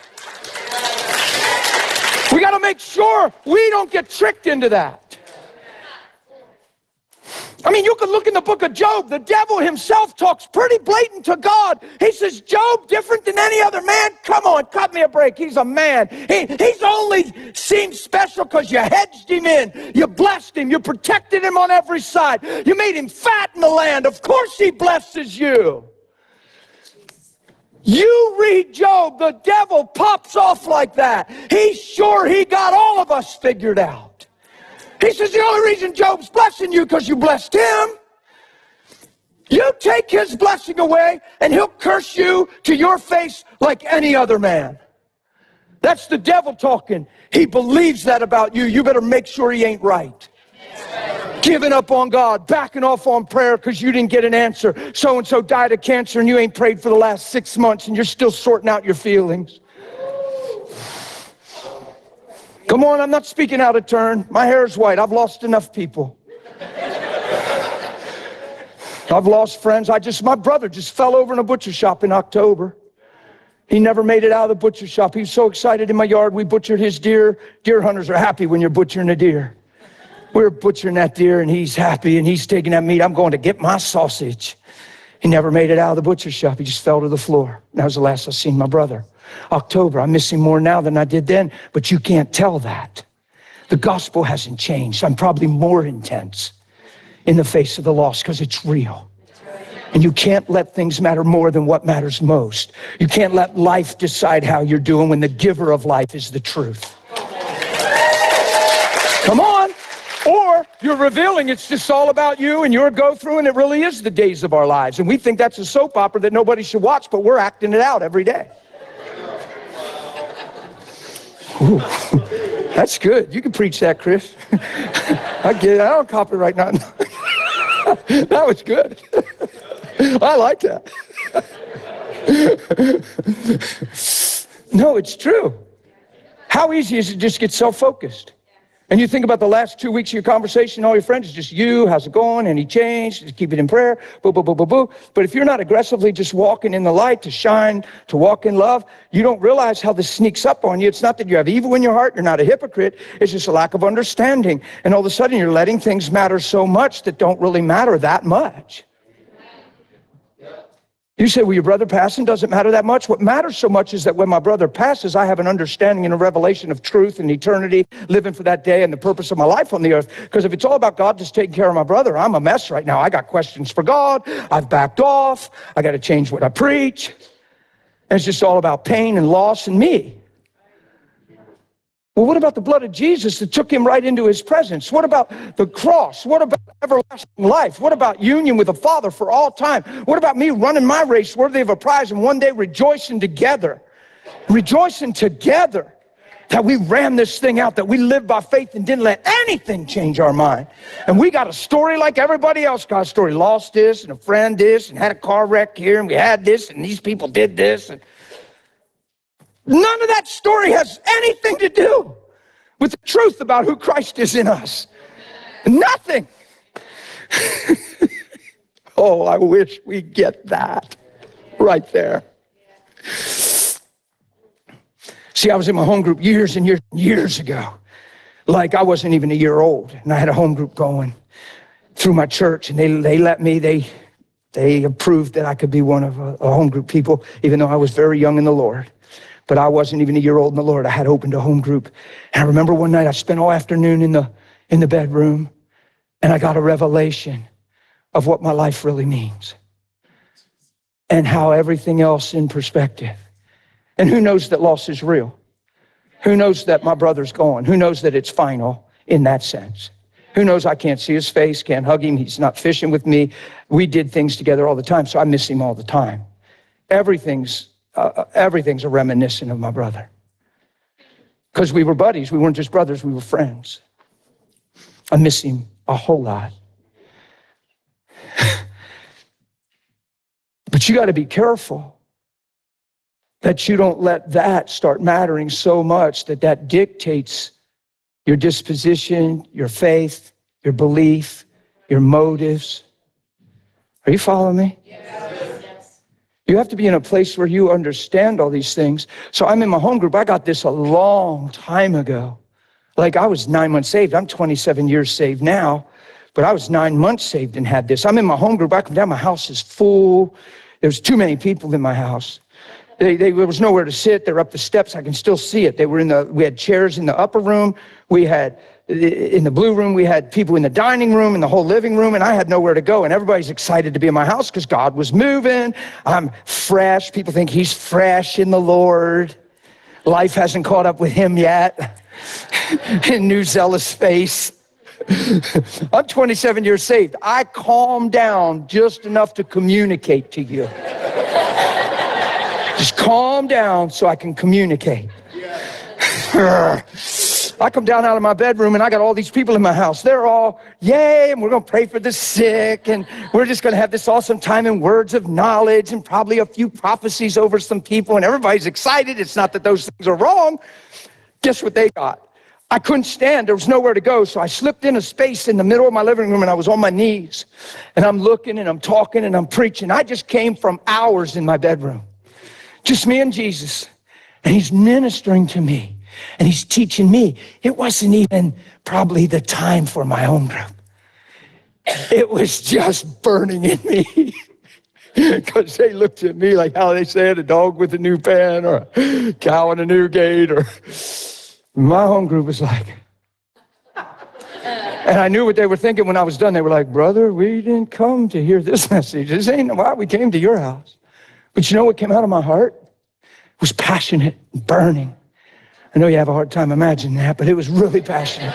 We got to make sure we don't get tricked into that. I mean, you can look in the book of Job. The devil himself talks pretty blatant to God. He says, Job, different than any other man? Come on, cut me a break. He's a man. He's only seems special because you hedged him in. You blessed him. You protected him on every side. You made him fat in the land. Of course he blesses you. You read Job, the devil pops off like that. He's sure he got all of us figured out. He says, the only reason Job's blessing you because you blessed him. You take his blessing away and he'll curse you to your face like any other man. That's the devil talking. He believes that about you. You better make sure he ain't right. Giving up on God, backing off on prayer because you didn't get an answer. So-and-so died of cancer and you ain't prayed for the last 6 months and you're still sorting out your feelings. Come on, I'm not speaking out of turn. My hair is white. I've lost enough people. I've lost friends. My brother just fell over in a butcher shop in October. He never made it out of the butcher shop. He was so excited in my yard. We butchered his deer. Deer hunters are happy when you're butchering a deer. We're butchering that deer and he's happy and he's taking that meat. I'm going to get my sausage. He never made it out of the butcher shop. He just fell to the floor. That was the last I seen my brother. October, I miss him more now than I did then, but you can't tell that. The gospel hasn't changed. I'm probably more intense in the face of the loss because it's real. And you can't let things matter more than what matters most. You can't let life decide how you're doing when the giver of life is the truth. Come on. Or you're revealing it's just all about you and your go through and it really is the days of our lives. And we think that's a soap opera that nobody should watch, but we're acting it out every day. Ooh, that's good. You can preach that, Chris. I get it. I don't copyright nothing. That was good. I like that. No, it's true. How easy is it to just get self-focused? And you think about the last 2 weeks of your conversation, all your friends, it's just you, how's it going, any change, just keep it in prayer, boo, boo, boo, boo, boo. But if you're not aggressively just walking in the light, to shine, to walk in love, you don't realize how this sneaks up on you. It's not that you have evil in your heart, you're not a hypocrite, it's just a lack of understanding. And all of a sudden you're letting things matter so much that don't really matter that much. You say, well, your brother passing doesn't matter that much. What matters so much is that when my brother passes, I have an understanding and a revelation of truth and eternity, living for that day and the purpose of my life on the earth. Because if it's all about God just taking care of my brother, I'm a mess right now. I got questions for God. I've backed off. I got to change what I preach. And it's just all about pain and loss and me. Well, what about the blood of Jesus that took him right into his presence? What about the cross? What about everlasting life? What about union with the Father for all time? What about me running my race worthy of a prize and one day rejoicing together? Rejoicing together that we ran this thing out, that we lived by faith and didn't let anything change our mind. And we got a story like everybody else got a story. Lost this and a friend this and had a car wreck here and we had this and these people did this. And none of that story has anything to do with the truth about who Christ is in us. Nothing. Oh, I wish we get that right there. See, I was in my home group years and years and years ago. Like I wasn't even a year old, and I had a home group going through my church, and they let me, they approved that I could be one of a home group people, even though I was very young in the Lord. But I wasn't even a year old in the Lord. I had opened a home group. And I remember one night I spent all afternoon in the bedroom, and I got a revelation of what my life really means and how everything else in perspective. And who knows that loss is real? Who knows that my brother's gone? Who knows that it's final in that sense? Who knows I can't see his face, can't hug him, he's not fishing with me. We did things together all the time, so I miss him all the time. Everything's a reminiscent of my brother. Because we were buddies. We weren't just brothers, we were friends. I miss him a whole lot. But you got to be careful that you don't let that start mattering so much that dictates your disposition, your faith, your belief, your motives. Are you following me? Yes. You have to be in a place where you understand all these things. So I'm in my home group. I got this a long time ago. Like I was 9 months saved. I'm 27 years saved now. But I was 9 months saved and had this. I'm in my home group. I come down, my house is full. There's too many people in my house. There was nowhere to sit. They're up the steps. I can still see it. We had chairs in the upper room. We had, in the blue room, we had people in the dining room and the whole living room, and I had nowhere to go. And everybody's excited to be in my house because God was moving. I'm fresh. People think he's fresh in the Lord. Life hasn't caught up with him yet. In new zealous face. I'm 27 years saved. I calm down just enough to communicate to you. Just calm down so I can communicate. I come down out of my bedroom and I got all these people in my house. They're all, yay, and we're going to pray for the sick, and we're just going to have this awesome time in words of knowledge and probably a few prophecies over some people, and everybody's excited. It's not that those things are wrong. Guess what they got? I couldn't stand. There was nowhere to go, so I slipped in a space in the middle of my living room, and I was on my knees, and I'm looking, and I'm talking, and I'm preaching. I just came from hours in my bedroom. Just me and Jesus, and he's ministering to me, and he's teaching me. It wasn't even probably the time for my home group. It was just burning in me. Because they looked at me like how they said a dog with a new pen or a cow in a new gate. Or my home group was like, and I knew what they were thinking when I was done. They were like, brother, we didn't come to hear this message. This ain't why we came to your house. But you know what came out of my heart? It was passionate, burning. I know you have a hard time imagining that, but it was really passionate.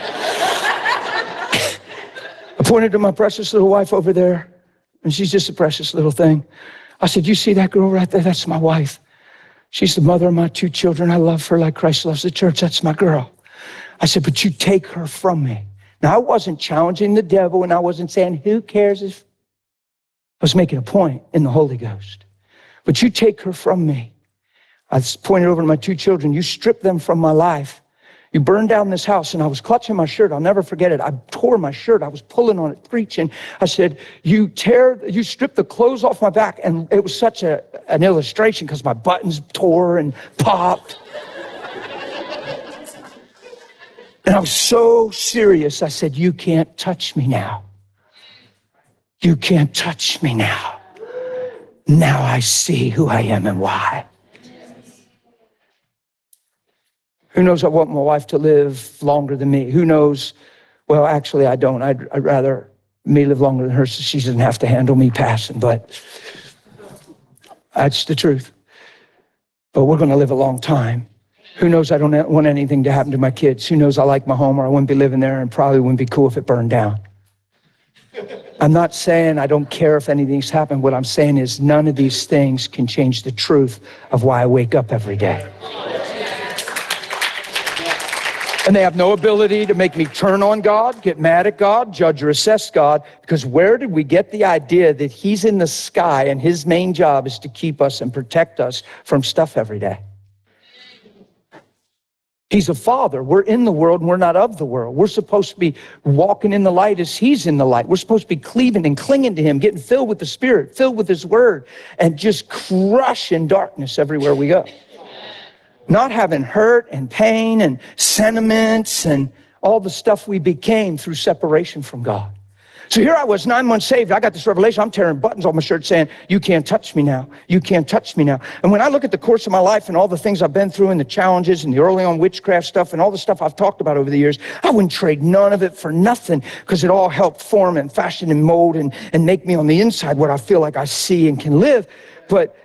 I pointed to my precious little wife over there, and she's just a precious little thing. I said, you see that girl right there? That's my wife. She's the mother of my 2 children. I love her like Christ loves the church. That's my girl. I said, but you take her from me. Now, I wasn't challenging the devil, and I wasn't saying, who cares if... I was making a point in the Holy Ghost. But you take her from me. I pointed over to my 2 children. You strip them from my life. You burn down this house. And I was clutching my shirt. I'll never forget it. I tore my shirt. I was pulling on it, preaching. I said, you strip the clothes off my back. And it was such an illustration because my buttons tore and popped. And I was so serious. I said, you can't touch me now. You can't touch me now. Now I see who I am and why. Who knows, I want my wife to live longer than me. Who knows, well, actually I don't. I'd rather me live longer than her so she doesn't have to handle me passing, but that's the truth. But we're going to live a long time. Who knows, I don't want anything to happen to my kids. Who knows, I like my home or I wouldn't be living there, and probably wouldn't be cool if it burned down. I'm not saying I don't care if anything's happened. What I'm saying is none of these things can change the truth of why I wake up every day. And they have no ability to make me turn on God, get mad at God, judge or assess God, because where did we get the idea that he's in the sky and his main job is to keep us and protect us from stuff every day? He's a father. We're in the world and we're not of the world. We're supposed to be walking in the light as he's in the light. We're supposed to be cleaving and clinging to him, getting filled with the Spirit, filled with his word, and just crushing darkness everywhere we go. Not having hurt and pain and sentiments and all the stuff we became through separation from God. So here I was, 9 months saved. I got this revelation. I'm tearing buttons off my shirt saying, you can't touch me now. You can't touch me now. And when I look at the course of my life and all the things I've been through and the challenges and the early on witchcraft stuff and all the stuff I've talked about over the years, I wouldn't trade none of it for nothing, because it all helped form and fashion and mold and make me on the inside what I feel like I see and can live. But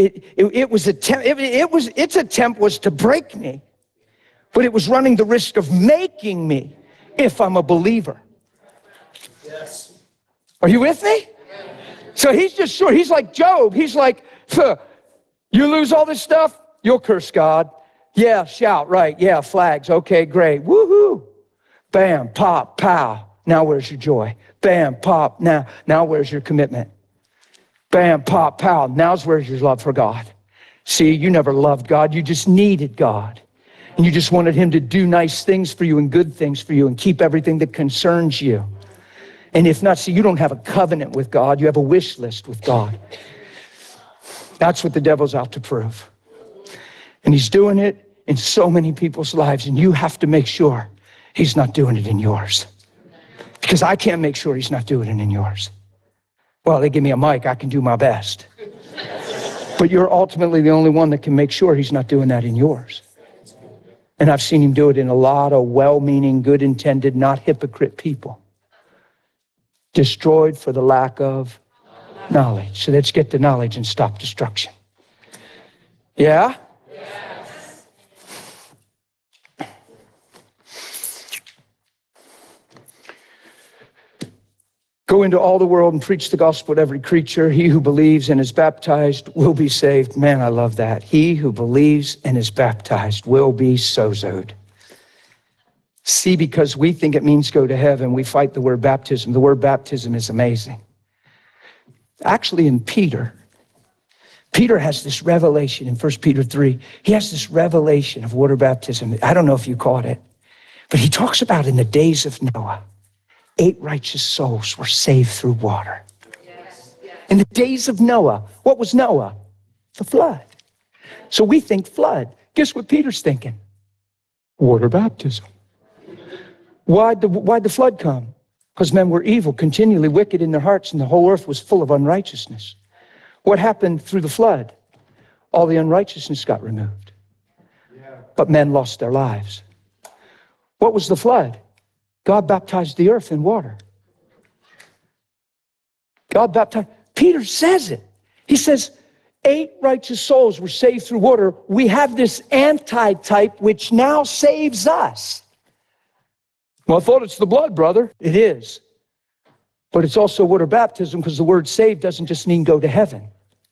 its attempt was to break me, but it was running the risk of making me if I'm a believer. Yes. Are you with me? So he's just sure. He's like Job. He's like, you lose all this stuff, you'll curse God. Yeah, shout, right. Yeah, flags. Okay, great. Woohoo. Bam, pop, pow. Now where's your joy? Bam, pop. Now where's your commitment? Bam, pop, pow. Now's where's your love for God. See, you never loved God. You just needed God. And you just wanted him to do nice things for you and good things for you and keep everything that concerns you. And if not, see, you don't have a covenant with God. You have a wish list with God. That's what the devil's out to prove. And he's doing it in so many people's lives. And you have to make sure he's not doing it in yours. Because I can't make sure he's not doing it in yours. Well, they give me a mic, I can do my best. But you're ultimately the only one that can make sure he's not doing that in yours. And I've seen him do it in a lot of well-meaning, good-intended, not hypocrite people. Destroyed for the lack of knowledge. So let's get the knowledge and stop destruction. Yeah? Yes. Go into all the world and preach the gospel to every creature. He who believes and is baptized will be saved. Man, I love that. He who believes and is baptized will be sozoed. See, because we think it means go to heaven, we fight the word baptism. The word baptism is amazing. Actually, in Peter has this revelation in 1 Peter 3. He has this revelation of water baptism. I don't know if you caught it, but he talks about in the days of Noah, 8 righteous souls were saved through water. Yes. In the days of Noah, what was Noah? The flood. So we think flood. Guess what Peter's thinking? Water baptism. Why'd the flood come? Because men were evil, continually wicked in their hearts, and the whole earth was full of unrighteousness. What happened through the flood? All the unrighteousness got removed. But men lost their lives. What was the flood? God baptized the earth in water. God baptized. Peter says it. He says, 8 righteous souls were saved through water. We have this antitype which now saves us. Well, I thought it's the blood, brother. It is. But it's also water baptism, because the word saved doesn't just mean go to heaven.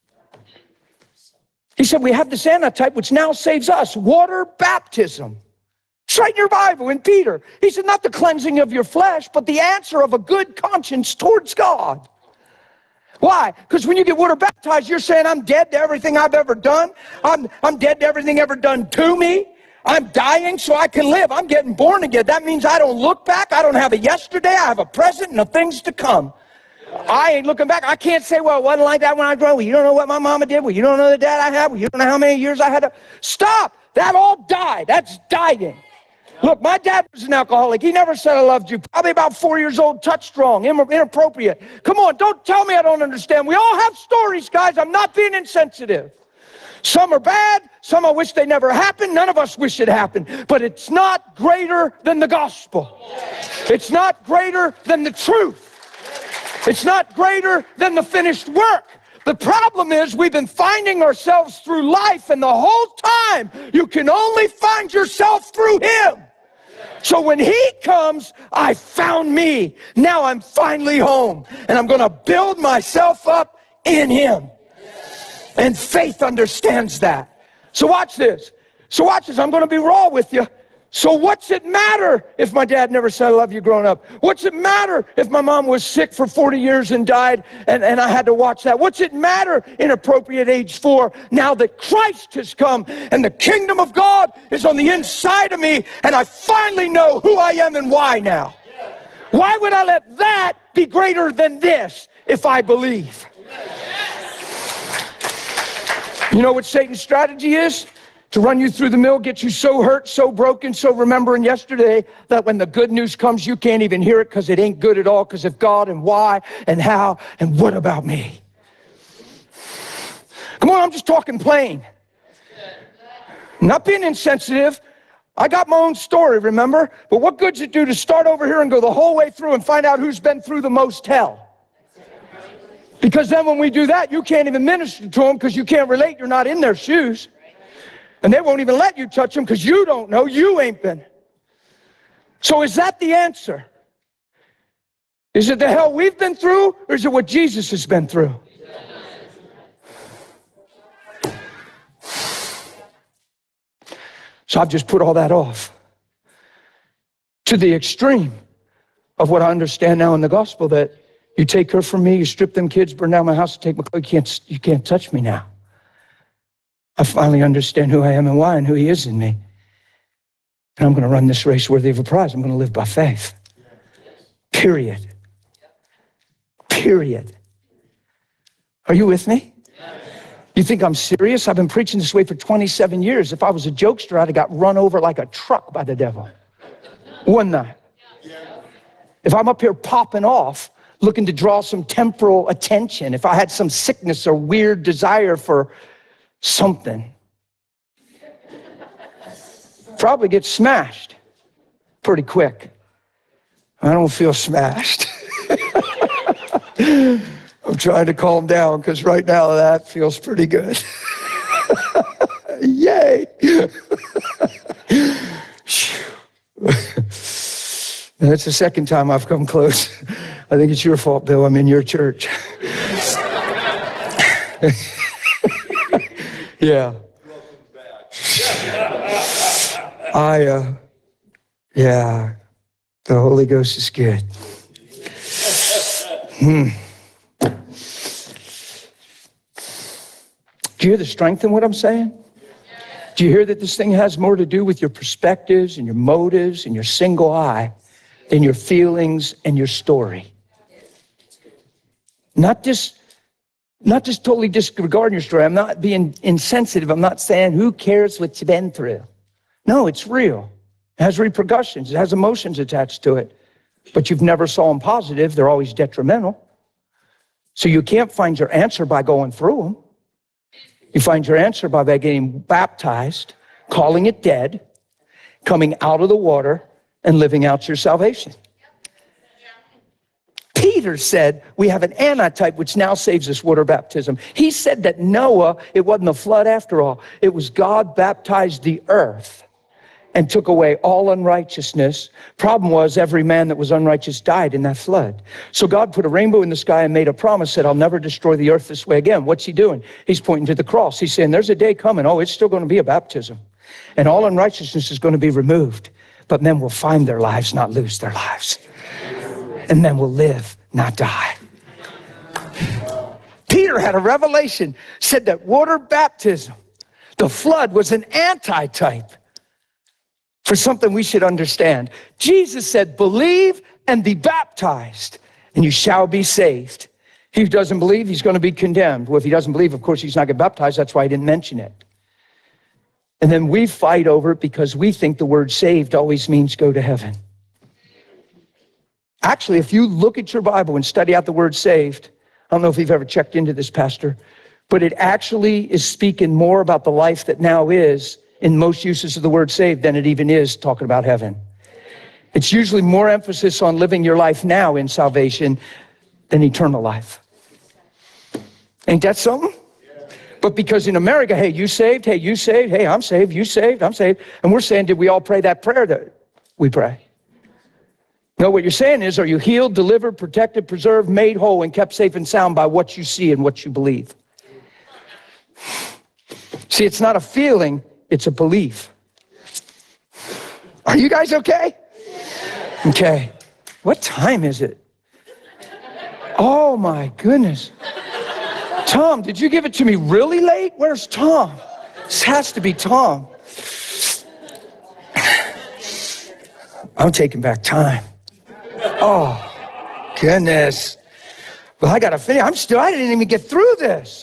He said, we have this antitype which now saves us. Water baptism. It's right in your Bible, in Peter. He said, not the cleansing of your flesh, but the answer of a good conscience towards God. Why? Because when you get water baptized, you're saying, I'm dead to everything I've ever done. I'm dead to everything ever done to me. I'm dying so I can live. I'm getting born again. That means I don't look back. I don't have a yesterday. I have a present and the things to come. I ain't looking back. I can't say, well, it wasn't like that when I was growing up. Well, you don't know what my mama did. Well, you don't know the dad I had. Well, you don't know how many years I had to. Stop. That all died. That's dying. Look, my dad was an alcoholic. He never said I loved you. Probably about 4 years old, touch strong, inappropriate. Come on, don't tell me I don't understand. We all have stories, guys. I'm not being insensitive. Some are bad. Some I wish they never happened. None of us wish it happened. But it's not greater than the gospel. It's not greater than the truth. It's not greater than the finished work. The problem is we've been finding ourselves through life, and the whole time you can only find yourself through him. So when he comes, I found me. Now I'm finally home, and I'm going to build myself up in him. And faith understands that. So watch this. I'm going to be raw with you. So what's it matter if my dad never said I love you growing up? What's it matter if my mom was sick for 40 years and died and I had to watch that? What's it matter inappropriate age 4 now that Christ has come and the kingdom of God is on the inside of me and I finally know who I am and why now? Why would I let that be greater than this if I believe? You know what Satan's strategy is? To run you through the mill, get you so hurt, so broken, so remembering yesterday that when the good news comes, you can't even hear it because it ain't good at all because of God and why and how and what about me? Come on, I'm just talking plain. Not being insensitive. I got my own story, remember? But what good's it do to start over here and go the whole way through and find out who's been through the most hell? Because then when we do that, you can't even minister to them because you can't relate. You're not in their shoes. And they won't even let you touch them because you don't know. You ain't been. So is that the answer? Is it the hell we've been through, or is it what Jesus has been through? So I've just put all that off to the extreme of what I understand now in the gospel, that you take her from me, you strip them kids, burn down my house, take my clothes, you can't touch me now. I finally understand who I am and why and who he is in me. And I'm going to run this race worthy of a prize. I'm going to live by faith. Period. Period. Are you with me? You think I'm serious? I've been preaching this way for 27 years. If I was a jokester, I'd have got run over like a truck by the devil. One night. if I'm up here popping off, looking to draw some temporal attention, if I had some sickness or weird desire for something, probably get smashed pretty quick. I don't feel smashed. I'm trying to calm down because right now that feels pretty good. Yay. That's the second time I've come close. I think it's your fault, Bill. I'm in your church. Yeah. Yeah, the Holy Ghost is good. Do you hear the strength in what I'm saying? Do you hear that this thing has more to do with your perspectives and your motives and your single eye than your feelings and your story? Not just totally disregarding your story. I'm not being insensitive. I'm not saying who cares what you've been through. No, it's real. It has repercussions. It has emotions attached to it. But you've never saw them positive. They're always detrimental. So you can't find your answer by going through them. You find your answer by getting baptized, calling it dead, coming out of the water, and living out your salvation. Peter said we have an antitype which now saves us, water baptism. He said that Noah, it wasn't a flood after all. It was God baptized the earth and took away all unrighteousness. Problem was, every man that was unrighteous died in that flood. So God put a rainbow in the sky and made a promise, said, I'll never destroy the earth this way again. What's he doing? He's pointing to the cross. He's saying, there's a day coming. Oh, it's still going to be a baptism. And all unrighteousness is going to be removed. But men will find their lives, not lose their lives. And men will live, not die. Peter had a revelation, said that water baptism, the flood, was an antitype for something we should understand. Jesus said, believe and be baptized, and you shall be saved. He who doesn't believe, he's going to be condemned. Well, if he doesn't believe, of course, he's not getting baptized. That's why he didn't mention it. And then we fight over it because we think the word saved always means go to heaven. Actually, if you look at your Bible and study out the word saved, I don't know if you've ever checked into this, Pastor, but it actually is speaking more about the life that now is in most uses of the word saved than it even is talking about heaven. It's usually more emphasis on living your life now in salvation than eternal life. Ain't that something? But because in America, hey, you saved, hey, you saved, hey, I'm saved, you saved, I'm saved. And we're saying, did we all pray that prayer that we pray? No, what you're saying is, are you healed, delivered, protected, preserved, made whole, and kept safe and sound by what you see and what you believe? See, it's not a feeling, it's a belief. Are you guys okay? Okay. What time is it? Oh my goodness. Tom, did you give it to me really late? Where's Tom? This has to be Tom. I'm taking back time. Oh, goodness. Well, I got to finish. I didn't even get through this.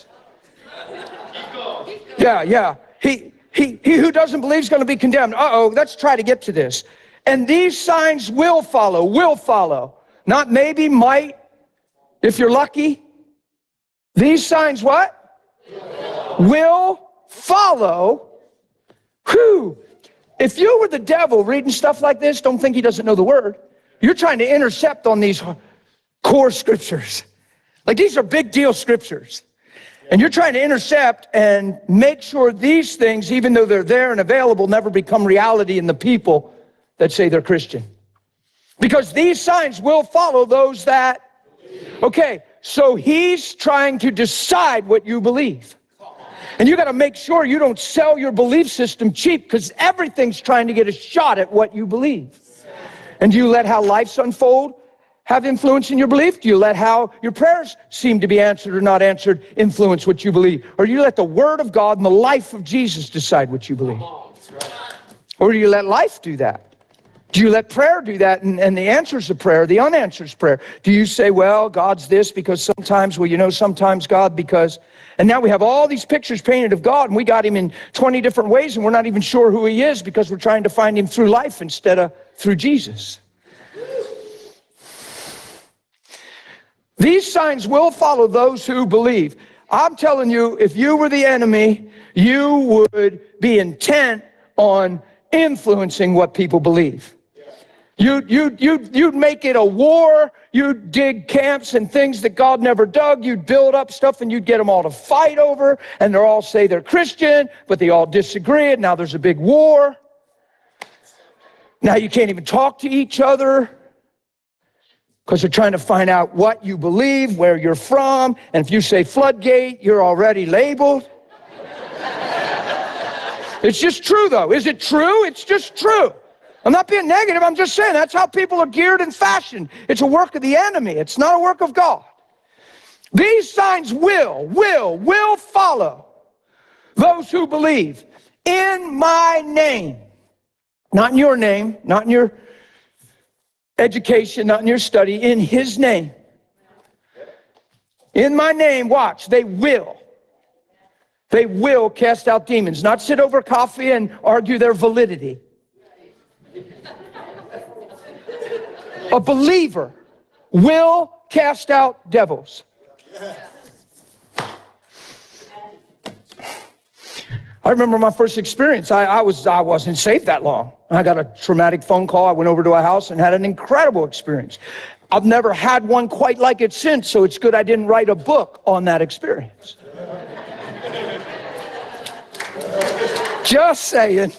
Yeah. He who doesn't believe is going to be condemned. Uh-oh, let's try to get to this. And these signs will follow. Not maybe, might, if you're lucky. These signs what? Will follow. Who? If you were the devil reading stuff like this, don't think he doesn't know the word. You're trying to intercept on these core scriptures. Like, these are big deal scriptures. And you're trying to intercept and make sure these things, even though they're there and available, never become reality in the people that say they're Christian. Because these signs will follow those that... Okay, so he's trying to decide what you believe. And you got to make sure you don't sell your belief system cheap, because everything's trying to get a shot at what you believe. And do you let how life's unfold have influence in your belief? Do you let how your prayers seem to be answered or not answered influence what you believe? Or do you let the Word of God and the life of Jesus decide what you believe? Or do you let life do that? Do you let prayer do that and the answers of prayer, the unanswered prayer? Do you say, well, God's this because sometimes, sometimes God because... And now we have all these pictures painted of God, and we got him in 20 different ways, and we're not even sure who he is because we're trying to find him through life instead of through Jesus. These signs will follow those who believe. I'm telling you, if you were the enemy, you would be intent on influencing what people believe. You'd make it a war. You'd dig camps and things that God never dug. You'd build up stuff and you'd get them all to fight over. And they'll all say they're Christian, but they all disagree. And now there's a big war. Now you can't even talk to each other because they're trying to find out what you believe, where you're from. And if you say floodgate, you're already labeled. It's just true, though. Is it true? It's just true. I'm not being negative. I'm just saying that's how people are geared and fashioned. It's a work of the enemy. It's not a work of God. These signs will follow those who believe in my name. Not in your name, not in your education, not in your study, in his name. In my name, watch, they will cast out demons, not sit over coffee and argue their validity. A believer will cast out devils. I remember my first experience. I wasn't saved that long. I got a traumatic phone call. I went over to a house and had an incredible experience. I've never had one quite like it since, so it's good I didn't write a book on that experience. Just saying.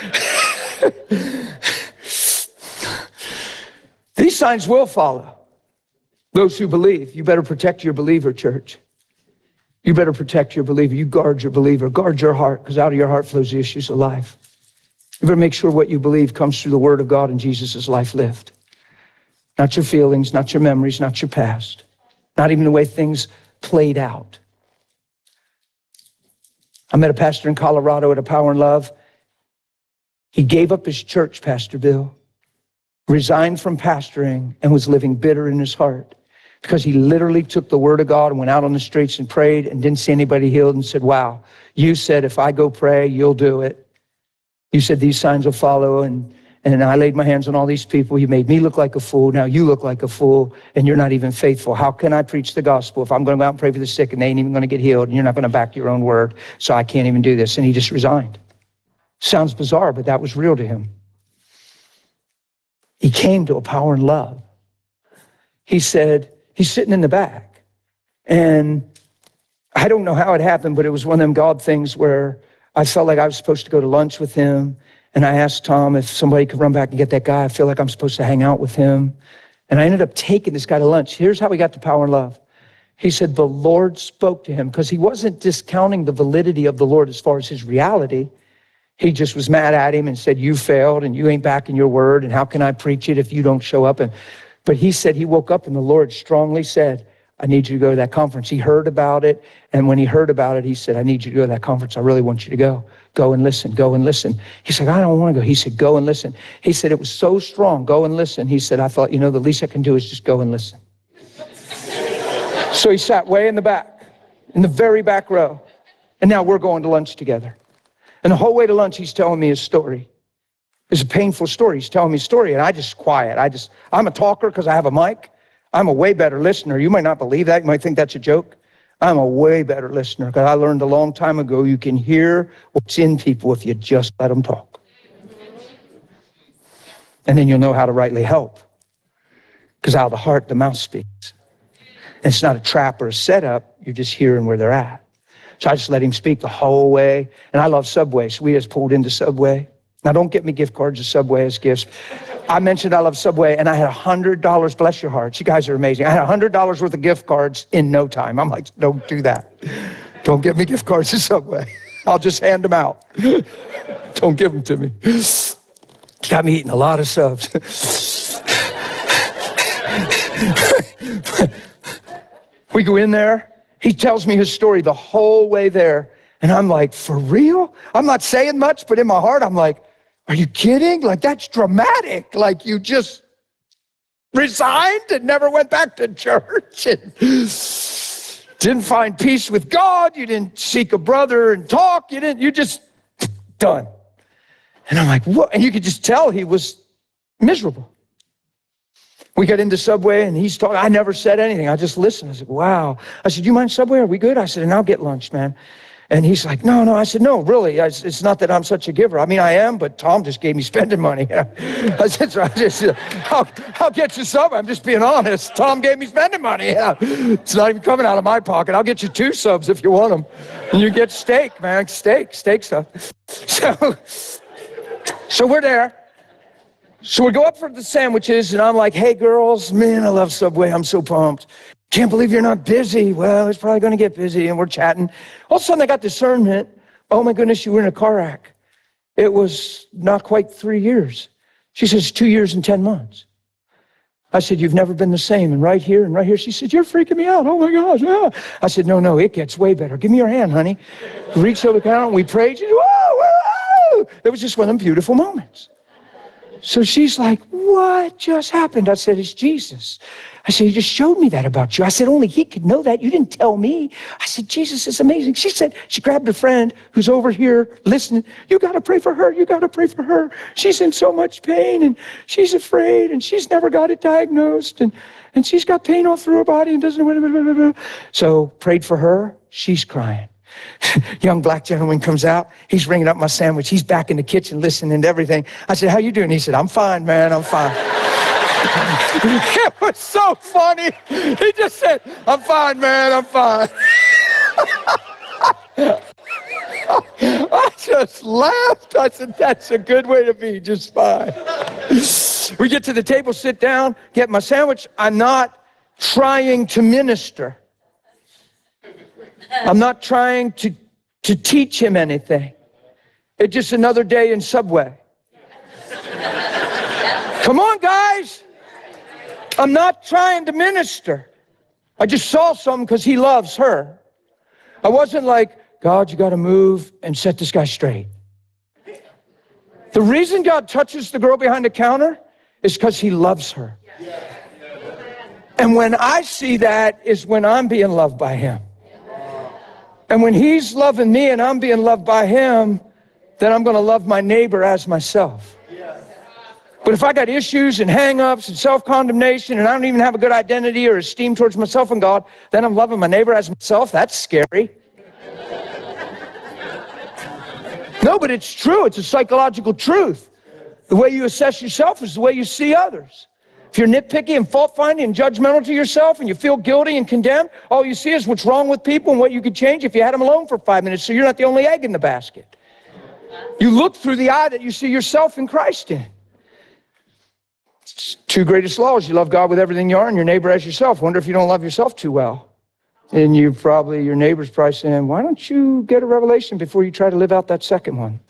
These signs will follow those who believe. You better protect your believer, church. You better protect your believer. You guard your believer. Guard your heart, because out of your heart flows the issues of life. You better make sure what you believe comes through the word of God and Jesus' life lived. Not your feelings, not your memories, not your past. Not even the way things played out. I met a pastor in Colorado at a Power and Love. He gave up his church, Pastor Bill, resigned from pastoring, and was living bitter in his heart because he literally took the word of God and went out on the streets and prayed and didn't see anybody healed and said, wow, you said if I go pray, you'll do it. You said these signs will follow, and I laid my hands on all these people. You made me look like a fool. Now you look like a fool, and you're not even faithful. How can I preach the gospel if I'm going to go out and pray for the sick and they ain't even going to get healed, and you're not going to back your own word, so I can't even do this? And he just resigned. Sounds bizarre, but that was real to him. He came to a Power and Love. He said, he's sitting in the back. And I don't know how it happened, but it was one of them God things where I felt like I was supposed to go to lunch with him. And I asked Tom if somebody could run back and get that guy. I feel like I'm supposed to hang out with him. And I ended up taking this guy to lunch. Here's how we got to Power and Love. He said the Lord spoke to him because he wasn't discounting the validity of the Lord as far as his reality. He just was mad at him and said, you failed and you ain't backing your word. And how can I preach it if you don't show up? But he said he woke up and the Lord strongly said, I need you to go to that conference. He heard about it. And when he heard about it, he said, I need you to go to that conference. I really want you to go. Go and listen. Go and listen. He said, I don't want to go. He said, go and listen. He said, it was so strong. Go and listen. He said, I thought, the least I can do is just go and listen. So he sat way in the back, in the very back row. And now we're going to lunch together. And the whole way to lunch, he's telling me his story. It's a painful story. He's telling me his story, and I just quiet. I'm a talker because I have a mic. I'm a way better listener. You might not believe that. You might think that's a joke. I'm a way better listener because I learned a long time ago you can hear what's in people if you just let them talk. And then you'll know how to rightly help. Because out of the heart, the mouth speaks. And it's not a trap or a setup. You're just hearing where they're at. So I just let him speak the whole way. And I love Subway, so we just pulled into Subway. Now, don't get me gift cards of Subway as gifts. I mentioned I love Subway, and I had $100. Bless your hearts. You guys are amazing. I had $100 worth of gift cards in no time. I'm like, don't do that. Don't get me gift cards of Subway. I'll just hand them out. Don't give them to me. Got me eating a lot of subs. We go in there. He tells me his story the whole way there. And I'm like, for real? I'm not saying much, but in my heart, I'm like, are you kidding? Like, that's dramatic. Like, you just resigned and never went back to church and didn't find peace with God. You didn't seek a brother and talk. You just done. And I'm like, what? And you could just tell he was miserable. We got into Subway and he's talking. I never said anything. I just listened. I said, wow. I said, you mind Subway? Are we good? I said, and I'll get lunch, man. And he's like, no. I said, no, really. It's not that I'm such a giver. I mean, I am, but Tom just gave me spending money. I said, I'll get you some. I'm just being honest. Tom gave me spending money. It's not even coming out of my pocket. I'll get you 2 subs if you want them. And you get steak, man. Steak stuff. So we're there. So we go up for the sandwiches, and I'm like, hey, girls, man, I love Subway. I'm so pumped. Can't believe you're not busy. Well, it's probably going to get busy, and we're chatting. All of a sudden, I got discernment. Oh, my goodness, you were in a car wreck. It was not quite 3 years. She says, 2 years and 10 months. I said, you've never been the same. And right here, she said, you're freaking me out. Oh, my gosh. Yeah. I said, no, it gets way better. Give me your hand, honey. We reached over the counter, and we prayed. She said, whoa, whoa. It was just one of them beautiful moments. So she's like, what just happened? I said, it's Jesus. I said, he just showed me that about you. I said, only he could know that. You didn't tell me. I said, Jesus is amazing. She said, she grabbed a friend who's over here listening. You got to pray for her. You got to pray for her. She's in so much pain, and she's afraid, and she's never got it diagnosed, and she's got pain all through her body and doesn't know. So prayed for her. She's crying. Young black gentleman comes out. He's ringing up my sandwich. He's back in the kitchen listening to everything. I said, how you doing? He said, I'm fine, man. I'm fine. It was so funny. He just said, I'm fine, man. I'm fine. I just laughed. I said, that's a good way to be, just fine. We get to the table, sit down, get my sandwich. I'm not trying to minister. I'm not trying to teach him anything. It's just another day in Subway. Come on, guys. I'm not trying to minister. I just saw something because he loves her. I wasn't like, God, you got to move and set this guy straight. The reason God touches the girl behind the counter is because he loves her. And when I see that is when I'm being loved by him. And when he's loving me and I'm being loved by him, then I'm going to love my neighbor as myself. But if I got issues and hang-ups and self-condemnation and I don't even have a good identity or esteem towards myself and God, then I'm loving my neighbor as myself. That's scary. No, but it's true. It's a psychological truth. The way you assess yourself is the way you see others. If you're nitpicky and fault-finding and judgmental to yourself and you feel guilty and condemned, all you see is what's wrong with people and what you could change if you had them alone for 5 minutes, so you're not the only egg in the basket. You look through the eye that you see yourself in Christ in. It's 2 greatest laws. You love God with everything you are and your neighbor as yourself. Wonder if you don't love yourself too well. And your neighbor's probably saying, why don't you get a revelation before you try to live out that second one?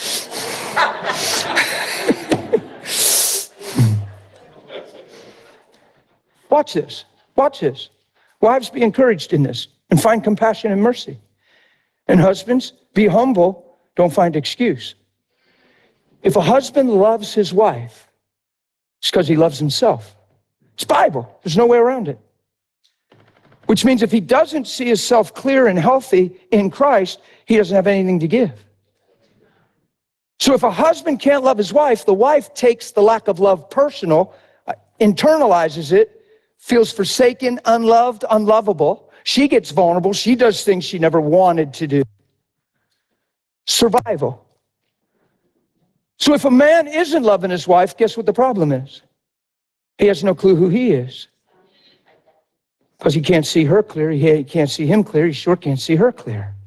Watch this. Wives, be encouraged in this and find compassion and mercy. And husbands, be humble, don't find excuse. If a husband loves his wife, it's because he loves himself. It's Bible. There's no way around it. Which means if he doesn't see himself clear and healthy in Christ, he doesn't have anything to give. So if a husband can't love his wife, the wife takes the lack of love personal, internalizes it, feels forsaken, unloved, unlovable. She gets vulnerable. She does things she never wanted to do. Survival. So if a man isn't loving his wife, guess what the problem is? He has no clue who he is. Because he can't see her clear. He can't see him clear. He sure can't see her clear.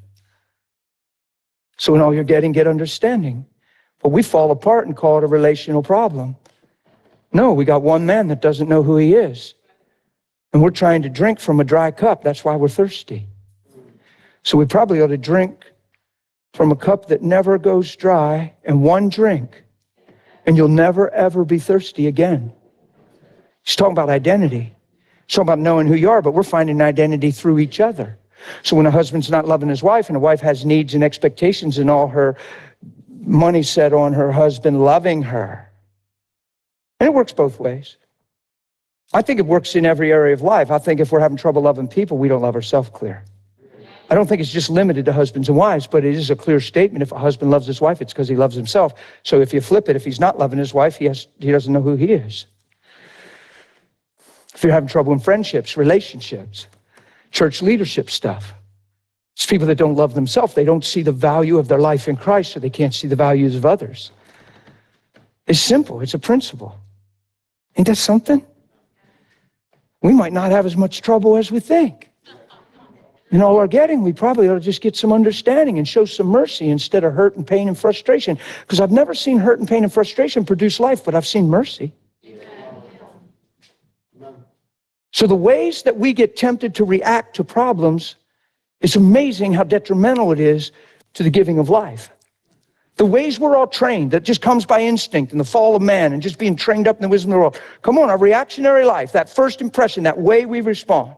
So in all you're getting, get understanding. But we fall apart and call it a relational problem. No, we got one man that doesn't know who he is. And we're trying to drink from a dry cup. That's why we're thirsty. So we probably ought to drink from a cup that never goes dry, and one drink, and you'll never, ever be thirsty again. He's talking about identity. He's talking about knowing who you are, but we're finding identity through each other. So when a husband's not loving his wife, and a wife has needs and expectations and all her money set on her husband loving her, and it works both ways. I think it works in every area of life. I think if we're having trouble loving people, we don't love ourselves clear. I don't think it's just limited to husbands and wives, but it is a clear statement. If a husband loves his wife, it's because he loves himself. So if you flip it, if he's not loving his wife, he doesn't know who he is. If you're having trouble in friendships, relationships, church leadership stuff, it's people that don't love themselves. They don't see the value of their life in Christ, so they can't see the values of others. It's simple. It's a principle. Ain't that something? We might not have as much trouble as we think. In all our getting, we probably ought to just get some understanding and show some mercy instead of hurt and pain and frustration. Because I've never seen hurt and pain and frustration produce life, but I've seen mercy. So the ways that we get tempted to react to problems, it's amazing how detrimental it is to the giving of life. The ways we're all trained, that just comes by instinct and the fall of man and just being trained up in the wisdom of the world. Come on, our reactionary life, that first impression, that way we respond,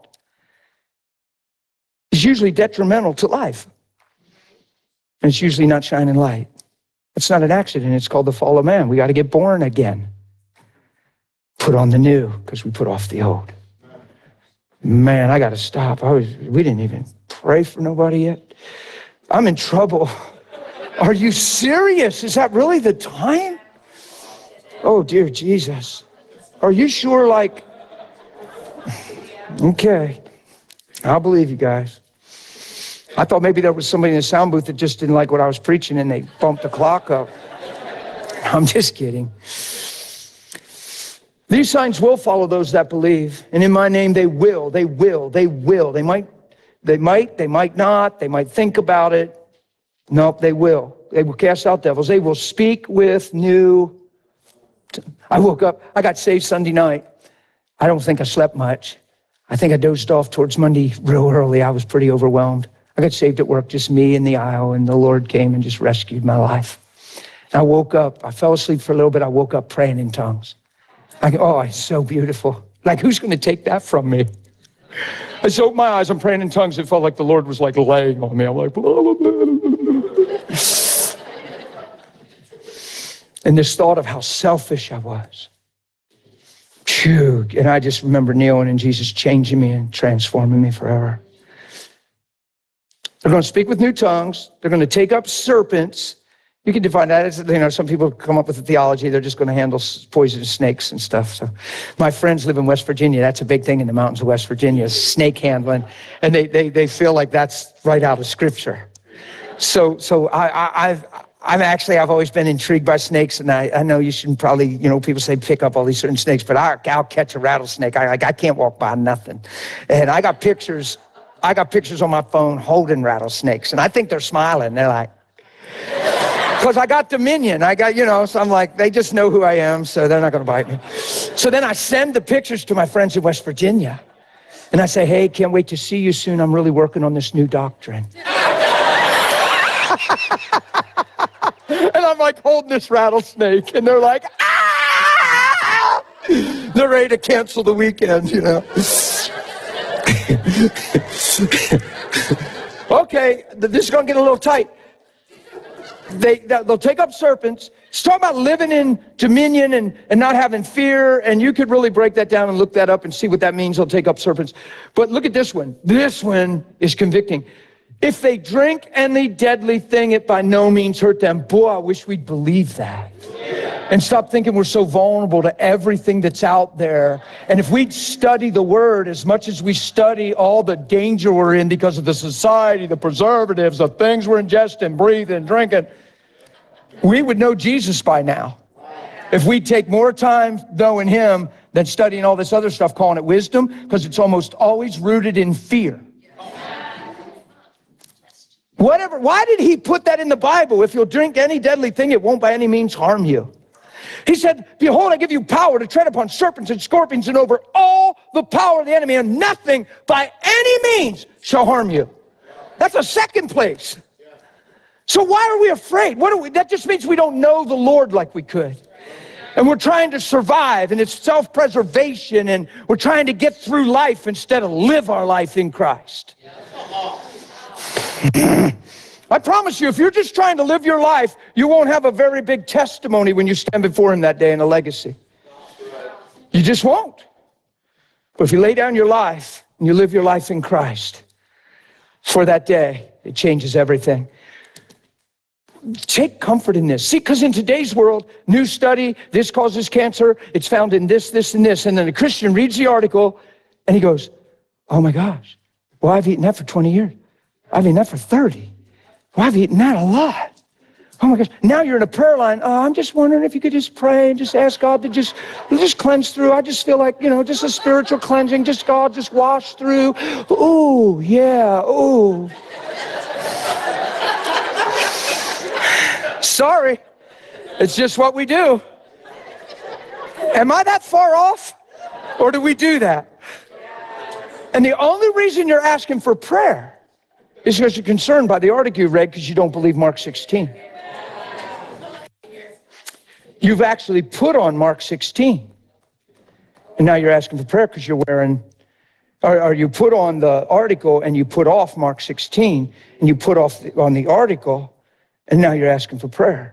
is usually detrimental to life. And it's usually not shining light. It's not an accident. It's called the fall of man. We got to get born again. Put on the new, because we put off the old. Man, I got to stop. We didn't even pray for nobody yet. I'm in trouble. Are you serious? Is that really the time? Oh, dear Jesus. Are you sure? Like, okay. I'll believe you guys. I thought maybe there was somebody in the sound booth that just didn't like what I was preaching and they bumped the clock up. I'm just kidding. These signs will follow those that believe. And in my name, they will. They might not. They might think about it. Nope, they will. They will cast out devils. They will speak with new. I woke up. I got saved Sunday night. I don't think I slept much. I think I dozed off towards Monday real early. I was pretty overwhelmed. I got saved at work, just me in the aisle, and the Lord came and just rescued my life. And I woke up. I fell asleep for a little bit. I woke up praying in tongues. It's so beautiful. Like, who's going to take that from me? I just opened my eyes. I'm praying in tongues. It felt like the Lord was like laying on me. I'm like, blah, blah, blah, blah. And this thought of how selfish I was. Phew. And I just remember kneeling and Jesus changing me and transforming me forever. They're going to speak with new tongues. They're going to take up serpents. You can define that as, some people come up with a theology. They're just going to handle poisonous snakes and stuff. So my friends live in West Virginia. That's a big thing in the mountains of West Virginia, is snake handling. And they feel like that's right out of Scripture. So I've always been intrigued by snakes, and I know you shouldn't probably, people say pick up all these certain snakes, but I'll catch a rattlesnake. I can't walk by nothing. And I got pictures on my phone holding rattlesnakes, and I think they're smiling. They're like, because I got dominion. So I'm like, they just know who I am, so they're not going to bite me. So then I send the pictures to my friends in West Virginia, and I say, hey, can't wait to see you soon. I'm really working on this new doctrine. And I'm like holding this rattlesnake, and they're like, ah! They're ready to cancel the weekend, Okay, this is going to get a little tight. They'll take up serpents. It's talking about living in dominion and not having fear, and you could really break that down and look that up and see what that means. They'll take up serpents. But look at this one. This one is convicting. If they drink any deadly thing, it by no means hurt them. Boy, I wish we'd believe that. And stop thinking we're so vulnerable to everything that's out there. And if we'd study the Word as much as we study all the danger we're in because of the society, the preservatives, the things we're ingesting, breathing, drinking, we would know Jesus by now. If we'd take more time knowing Him than studying all this other stuff, calling it wisdom, because it's almost always rooted in fear. Why did He put that in the Bible? If you'll drink any deadly thing, it won't by any means harm you. He said, behold, I give you power to tread upon serpents and scorpions and over all the power of the enemy, and nothing by any means shall harm you. That's a second place. So why are we afraid? That just means we don't know the Lord like we could. And we're trying to survive, and it's self-preservation, and we're trying to get through life instead of live our life in Christ. I promise you, if you're just trying to live your life, you won't have a very big testimony when you stand before Him that day in a legacy. You just won't. But if you lay down your life and you live your life in Christ for that day, it changes everything. Take comfort in this. See, because in today's world, new study, this causes cancer, it's found in this, this, and this. And then a Christian reads the article and he goes, oh my gosh, well, I've eaten that for 20 years. I've eaten that for 30. Well, I've eaten that a lot. Oh my gosh, now you're in a prayer line. Oh, I'm just wondering if you could just pray and just ask God to just cleanse through. I just feel like, just a spiritual cleansing, just God, just wash through. Ooh, yeah, ooh. Sorry, it's just what we do. Am I that far off? Or do we do that? And the only reason you're asking for prayer is because you're concerned by the article you read because you don't believe Mark 16. You've actually put on Mark 16. And now you're asking for prayer because you're wearing, or you put on the article and you put off Mark 16 and you put off on the article and now you're asking for prayer.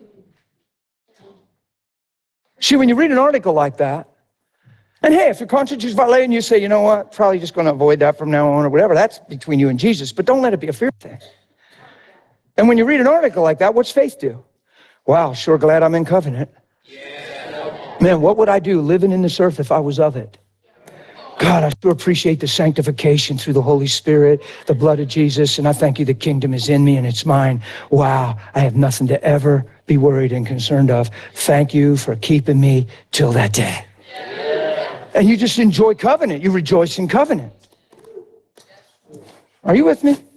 See, when you read an article like that, and hey, if your conscience is violating, you say, you know what, probably just going to avoid that from now on or whatever. That's between you and Jesus, but don't let it be a fear thing. And when you read an article like that, what's faith do? Wow, sure glad I'm in covenant. Man, what would I do living in this earth if I was of it? God, I sure appreciate the sanctification through the Holy Spirit, the blood of Jesus, and I thank you the kingdom is in me and it's mine. Wow, I have nothing to ever be worried and concerned of. Thank you for keeping me till that day. And you just enjoy covenant. You rejoice in covenant. Are you with me?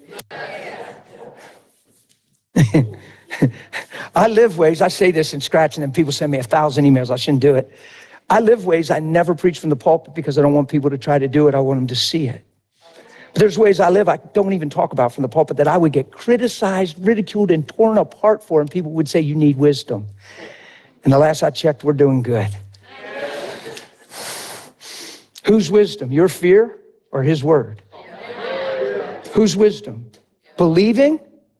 I live ways, I say this in scratch, and then people send me 1,000 emails. I shouldn't do it. I live ways I never preach from the pulpit because I don't want people to try to do it. I want them to see it. But there's ways I live I don't even talk about from the pulpit that I would get criticized, ridiculed, and torn apart for, and people would say, you need wisdom. And the last I checked, we're doing good. Whose wisdom? Your fear or his word? Whose wisdom? Believing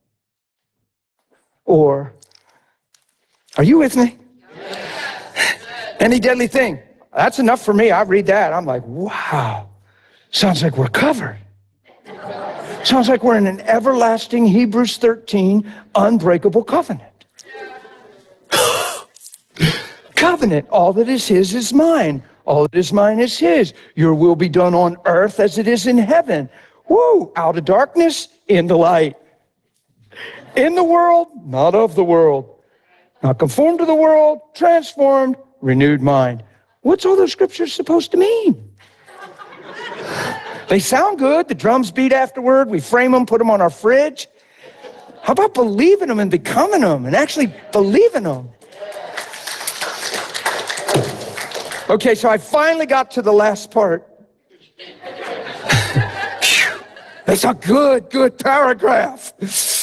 or, are you with me? Any deadly thing. That's enough for me. I read that. I'm like, wow. Sounds like we're covered. Sounds like we're in an everlasting Hebrews 13 unbreakable covenant. Covenant. All that is his is mine. All that is mine is his. Your will be done on earth as it is in heaven. Woo! Out of darkness, into light. In the world, not of the world. Not conformed to the world, transformed, renewed mind. What's all those scriptures supposed to mean? They sound good. The drums beat afterward. We frame them, put them on our fridge. How about believing them and becoming them and actually believing them? Okay, so I finally got to the last part. That's a good paragraph.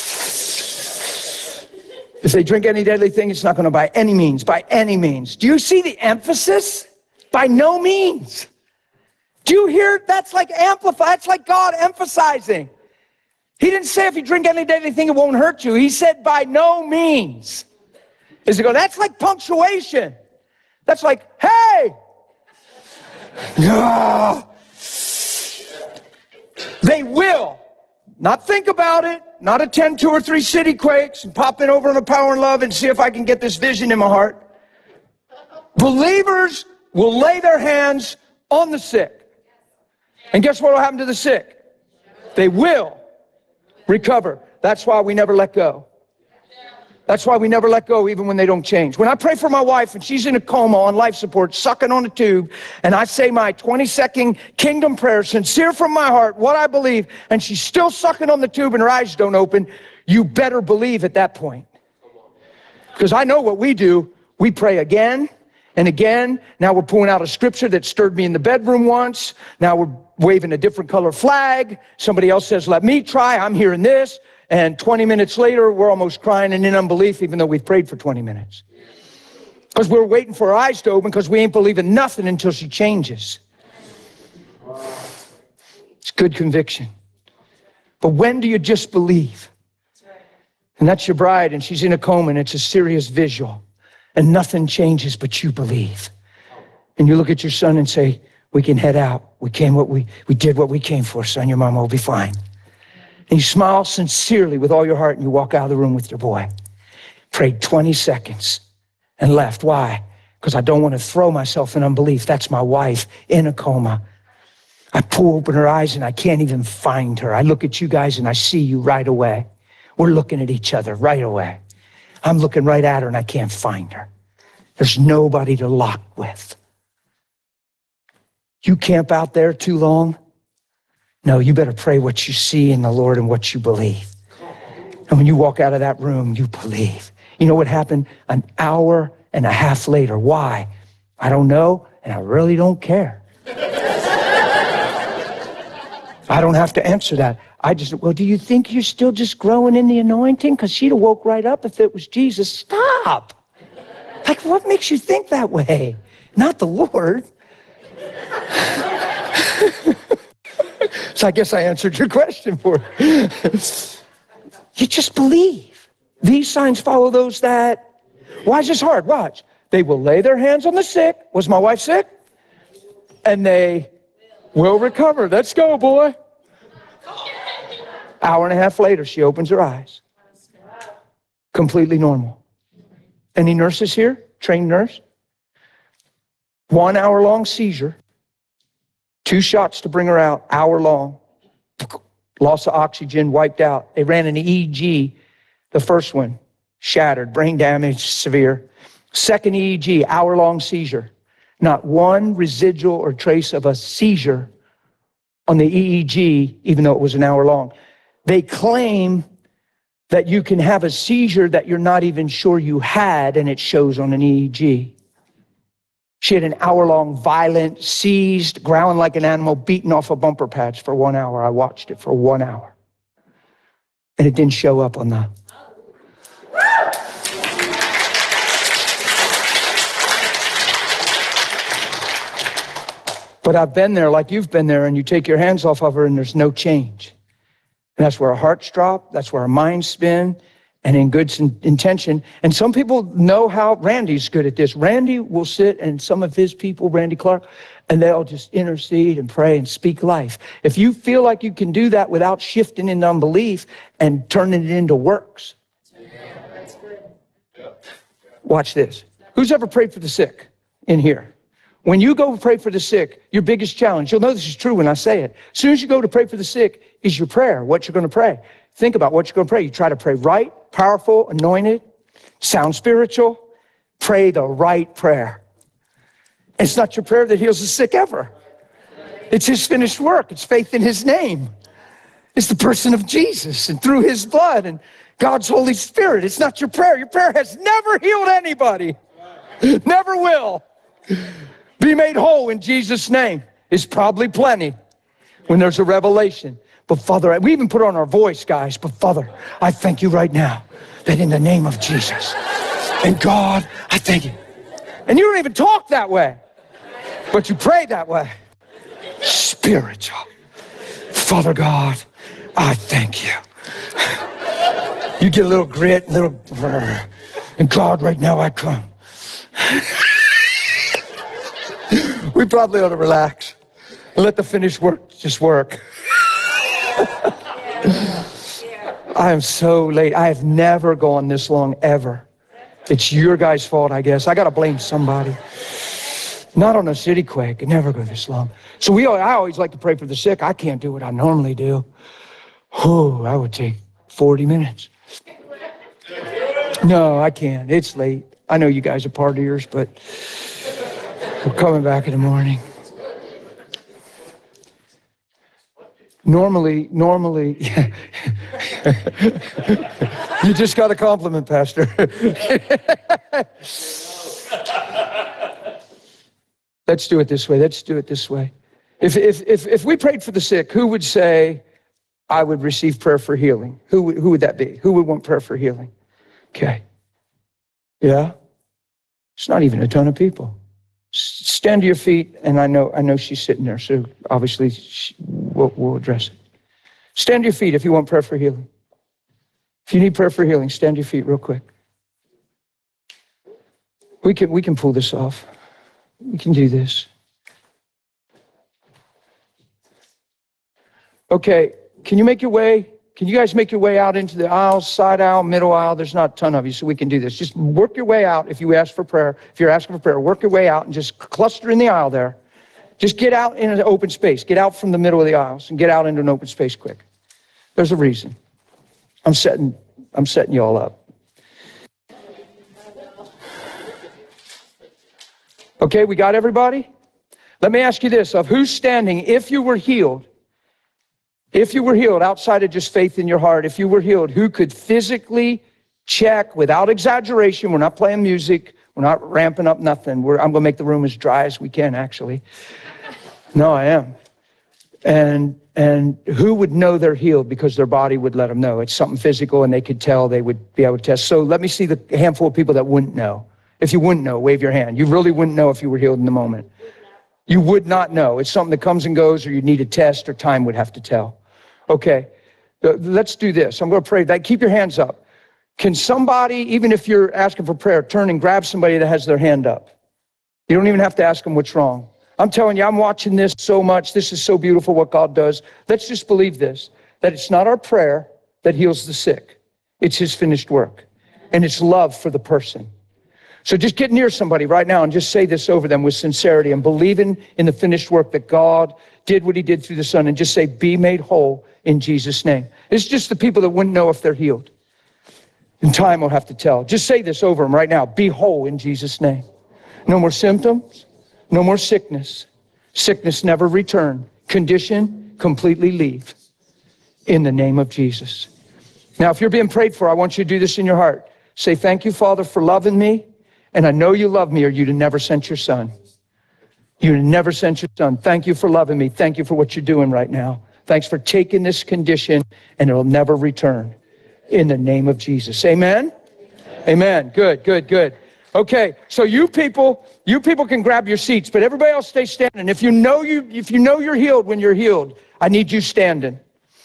If they drink any deadly thing, it's not going to by any means. Do you see the emphasis? By no means. Do you hear? That's like amplified. That's like God emphasizing. He didn't say if you drink any deadly thing, it won't hurt you. He said by no means. Is it go? That's like punctuation. That's like, hey. They will. Not think about it, not attend 2 or 3 city quakes and pop in over on the Power and Love and see if I can get this vision in my heart. Believers will lay their hands on the sick. And guess what will happen to the sick? They will recover. That's why we never let go. That's why we never let go even when they don't change. When I pray for my wife and she's in a coma on life support, sucking on a tube, and I say my 20-second kingdom prayer, sincere from my heart, what I believe, and she's still sucking on the tube and her eyes don't open, you better believe at that point. Because I know what we do. We pray again and again. Now we're pulling out a scripture that stirred me in the bedroom once. Now we're waving a different color flag. Somebody else says, let me try. I'm hearing this. And 20 minutes later, we're almost crying and in unbelief, even though we've prayed for 20 minutes. Because we're waiting for our eyes to open because we ain't believing nothing until she changes. It's good conviction. But when do you just believe? And that's your bride, and she's in a coma, and it's a serious visual. And nothing changes but you believe. And you look at your son and say, we can head out. We did what we came for, son. Your mama will be fine. And you smile sincerely with all your heart and you walk out of the room with your boy. Prayed 20 seconds and left. Why? Because I don't want to throw myself in unbelief. That's my wife in a coma. I pull open her eyes and I can't even find her. I look at you guys and I see you right away. We're looking at each other right away. I'm looking right at her and I can't find her. There's nobody to lock with. You camp out there too long? No, you better pray what you see in the Lord and what you believe. And when you walk out of that room, you believe. You know what happened? An hour and a half later. Why? I don't know, and I really don't care. I don't have to answer that. I just, well, do you think you're still just growing in the anointing? Because she'd have woke right up if it was Jesus. Stop. Like, what makes you think that way? Not the Lord. So I guess I answered your question for you. You just believe. These signs follow those that. Why is this hard? Watch. They will lay their hands on the sick. Was my wife sick? And they will recover. Let's go, boy. Hour and a half later, she opens her eyes. Completely normal. Any nurses here? Trained nurse? 1 hour long seizure. 2 shots to bring her out. Hour long. Loss of oxygen, wiped out. They ran an EEG. The first one, shattered, brain damage, severe. Second EEG, hour-long seizure. Not one residual or trace of a seizure on the EEG, even though it was an hour long. They claim that you can have a seizure that you're not even sure you had, and it shows on an EEG. She had an hour-long violent, seized, growling like an animal, beaten off a bumper patch for 1 hour. I watched it for 1 hour. And it didn't show up on the... But I've been there like you've been there, and you take your hands off of her and there's no change. And that's where our hearts drop. That's where our minds spin. And in good intention. And some people know how Randy's good at this. Randy will sit and some of his people, Randy Clark, and they'll just intercede and pray and speak life. If you feel like you can do that without shifting into unbelief and turning it into works. Watch this. Who's ever prayed for the sick in here? When you go pray for the sick, your biggest challenge, you'll know this is true when I say it. As soon as you go to pray for the sick is your prayer, what you're going to pray. Think about what you're going to pray. You try to pray right, powerful, anointed, sound spiritual. Pray the right prayer. It's not your prayer that heals the sick ever. It's his finished work. It's faith in his name. It's the person of Jesus and through his blood and God's Holy Spirit. It's not your prayer. Your prayer has never healed anybody. Never will. Be made whole in Jesus' name is probably plenty when there's a revelation. But Father, we even put on our voice, guys, but Father, I thank you right now that in the name of Jesus, and God, I thank you. And you don't even talk that way, but you pray that way. Spiritual. Father God, I thank you. You get a little grit, and God, right now I come. We probably ought to relax and let the finished work just work. I am so late. I have never gone this long, ever. It's your guys' fault, I guess. I got to blame somebody. Not on a city quake. It never go this long. So I always like to pray for the sick. I can't do what I normally do. Oh, I would take 40 minutes. No, I can't. It's late. I know you guys are partiers, but we're coming back in the morning. Normally, you just got a compliment, Pastor. Let's do it this way. If we prayed for the sick, who would say, I would receive prayer for healing? Who would that be? Who would want prayer for healing? Okay. Yeah? It's not even a ton of people. Stand to your feet, and I know she's sitting there, so obviously we'll address it. Stand to your feet if you want prayer for healing. If you need prayer for healing, stand to your feet real quick. We can pull this off. We can do this. Okay, can you make your way Can you guys make your way out into the aisle, side aisle, middle aisle? There's not a ton of you, so we can do this. Just work your way out if you ask for prayer. If you're asking for prayer, work your way out and just cluster in the aisle there. Just get out in an open space. Get out from the middle of the aisles and get out into an open space quick. There's a reason. I'm setting you all up. Okay, we got everybody? Let me ask you this, of who's standing, if you were healed outside of just faith in your heart, if you were healed, who could physically check without exaggeration? We're not playing music. We're not ramping up nothing. I'm going to make the room as dry as we can, actually. No, I am. And who would know they're healed because their body would let them know? It's something physical and they could tell, they would be able to test. So let me see the handful of people that wouldn't know. If you wouldn't know, wave your hand. You really wouldn't know if you were healed in the moment. You would not know. It's something that comes and goes, or you need a test, or time would have to tell. Okay, let's do this. I'm going to pray. Keep your hands up. Can somebody, even if you're asking for prayer, turn and grab somebody that has their hand up? You don't even have to ask them what's wrong. I'm telling you, I'm watching this so much. This is so beautiful what God does. Let's just believe this, that it's not our prayer that heals the sick. It's his finished work, and it's love for the person. So just get near somebody right now and just say this over them with sincerity and believing in the finished work that God did what he did through the Son, and just say, be made whole in Jesus' name. It's just the people that wouldn't know if they're healed. And time will have to tell. Just say this over them right now. Be whole in Jesus' name. No more symptoms. No more sickness. Sickness never return. Condition completely leave. In the name of Jesus. Now, if you're being prayed for, I want you to do this in your heart. Say, thank you, Father, for loving me. And I know you love me, or you'd have never sent your son. You'd have never sent your son. Thank you for loving me. Thank you for what you're doing right now. Thanks for taking this condition, and it'll never return. In the name of Jesus. Amen? Amen. Good, good, good. Okay, so you people can grab your seats, but everybody else stay standing. If you know you're healed when you're healed, I need you standing.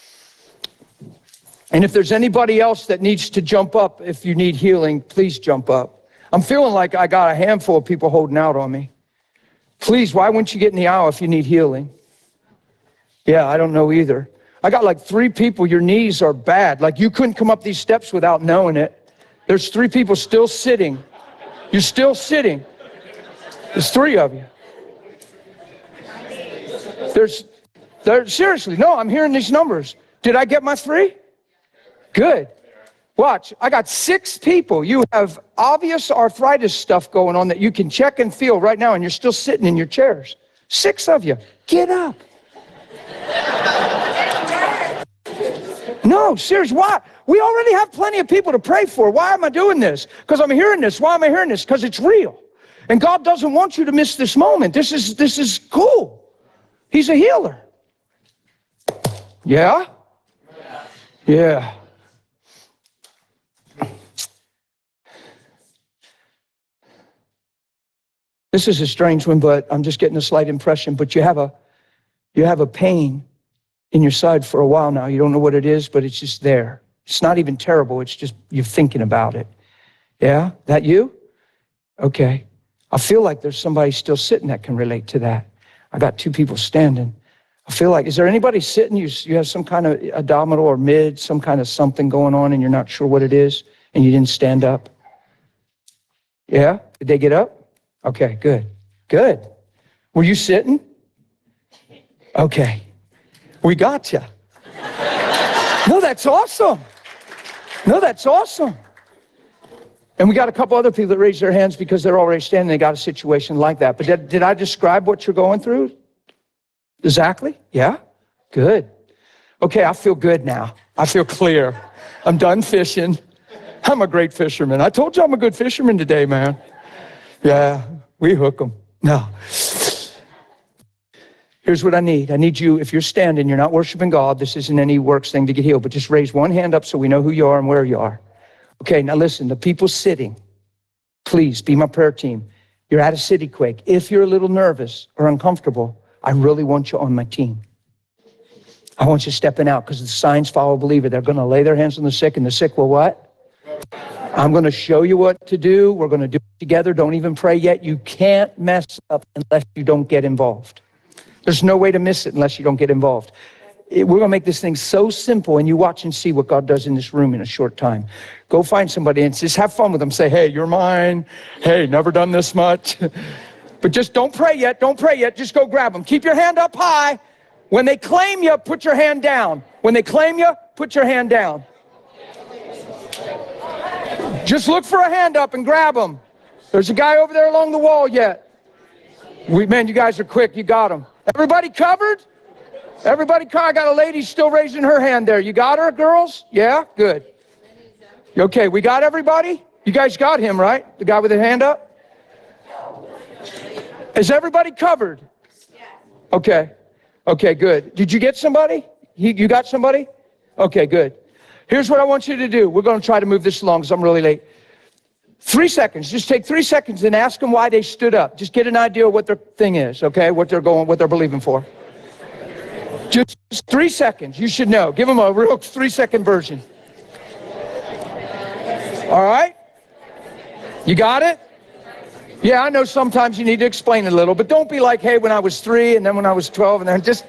And if there's anybody else that needs to jump up, if you need healing, please jump up. I'm feeling like I got a handful of people holding out on me. Please, why wouldn't you get in the aisle if you need healing? Yeah, I don't know either. I got like 3 people, your knees are bad. Like you couldn't come up these steps without knowing it. There's 3 people still sitting. You're still sitting. There's 3 of you. Seriously, no, I'm hearing these numbers. Did I get my 3? Good. Watch, I got 6 people. You have obvious arthritis stuff going on that you can check and feel right now, and you're still sitting in your chairs. 6 of you. Get up. No, seriously, why? We already have plenty of people to pray for. Why am I doing this? Because I'm hearing this. Why am I hearing this? Because it's real. And God doesn't want you to miss this moment. This is cool. He's a healer. Yeah? Yeah. This is a strange one, but I'm just getting a slight impression. But you have a pain in your side for a while now. You don't know what it is, but it's just there. It's not even terrible. It's just you're thinking about it. Yeah? That you? Okay. I feel like there's somebody still sitting that can relate to that. I got 2 people standing. I feel like, is there anybody sitting? You have some kind of abdominal or mid, some kind of something going on, and you're not sure what it is, and you didn't stand up? Yeah? Did they get up? Okay, good. Good. Were you sitting? Okay. We got you. No, that's awesome. No, that's awesome. And we got a couple other people that raised their hands because they're already standing. They got a situation like that. But did I describe what you're going through? Exactly? Yeah? Good. Okay, I feel good now. I feel clear. I'm done fishing. I'm a great fisherman. I told you I'm a good fisherman today, man. Yeah, we hook them. No. Here's what I need. I need you, if you're standing, you're not worshiping God, this isn't any works thing to get healed, but just raise one hand up so we know who you are and where you are. Okay, now listen, the people sitting, please be my prayer team. You're at a city quake. If you're a little nervous or uncomfortable, I really want you on my team. I want you stepping out because the signs follow a believer. They're going to lay their hands on the sick, and the sick will what? I'm going to show you what to do. We're going to do it together. Don't even pray yet. You can't mess up unless you don't get involved. There's no way to miss it unless you don't get involved. We're going to make this thing so simple, and you watch and see what God does in this room in a short time. Go find somebody and just have fun with them. Say, hey, you're mine. Hey, never done this much. But just don't pray yet. Don't pray yet. Just go grab them. Keep your hand up high. When they claim you, put your hand down. When they claim you, put your hand down. Just look for a hand up and grab them. There's a guy over there along the wall yet. Man, you guys are quick. You got him. Everybody covered? Everybody covered? I got a lady still raising her hand there. You got her, girls? Yeah? Good. Okay, we got everybody? You guys got him, right? The guy with the hand up? Is everybody covered? Okay. Okay, good. Did you get somebody? You got somebody? Okay, good. Here's what I want you to do. We're going to try to move this along because I'm really late. 3 seconds. Just take 3 seconds and ask them why they stood up. Just get an idea of what their thing is, okay? What they're believing for. Just 3 seconds. You should know. Give them a real 3-second version. All right? You got it? Yeah, I know sometimes you need to explain it a little, but don't be like, hey, when I was 3 and then when I was 12 and then just...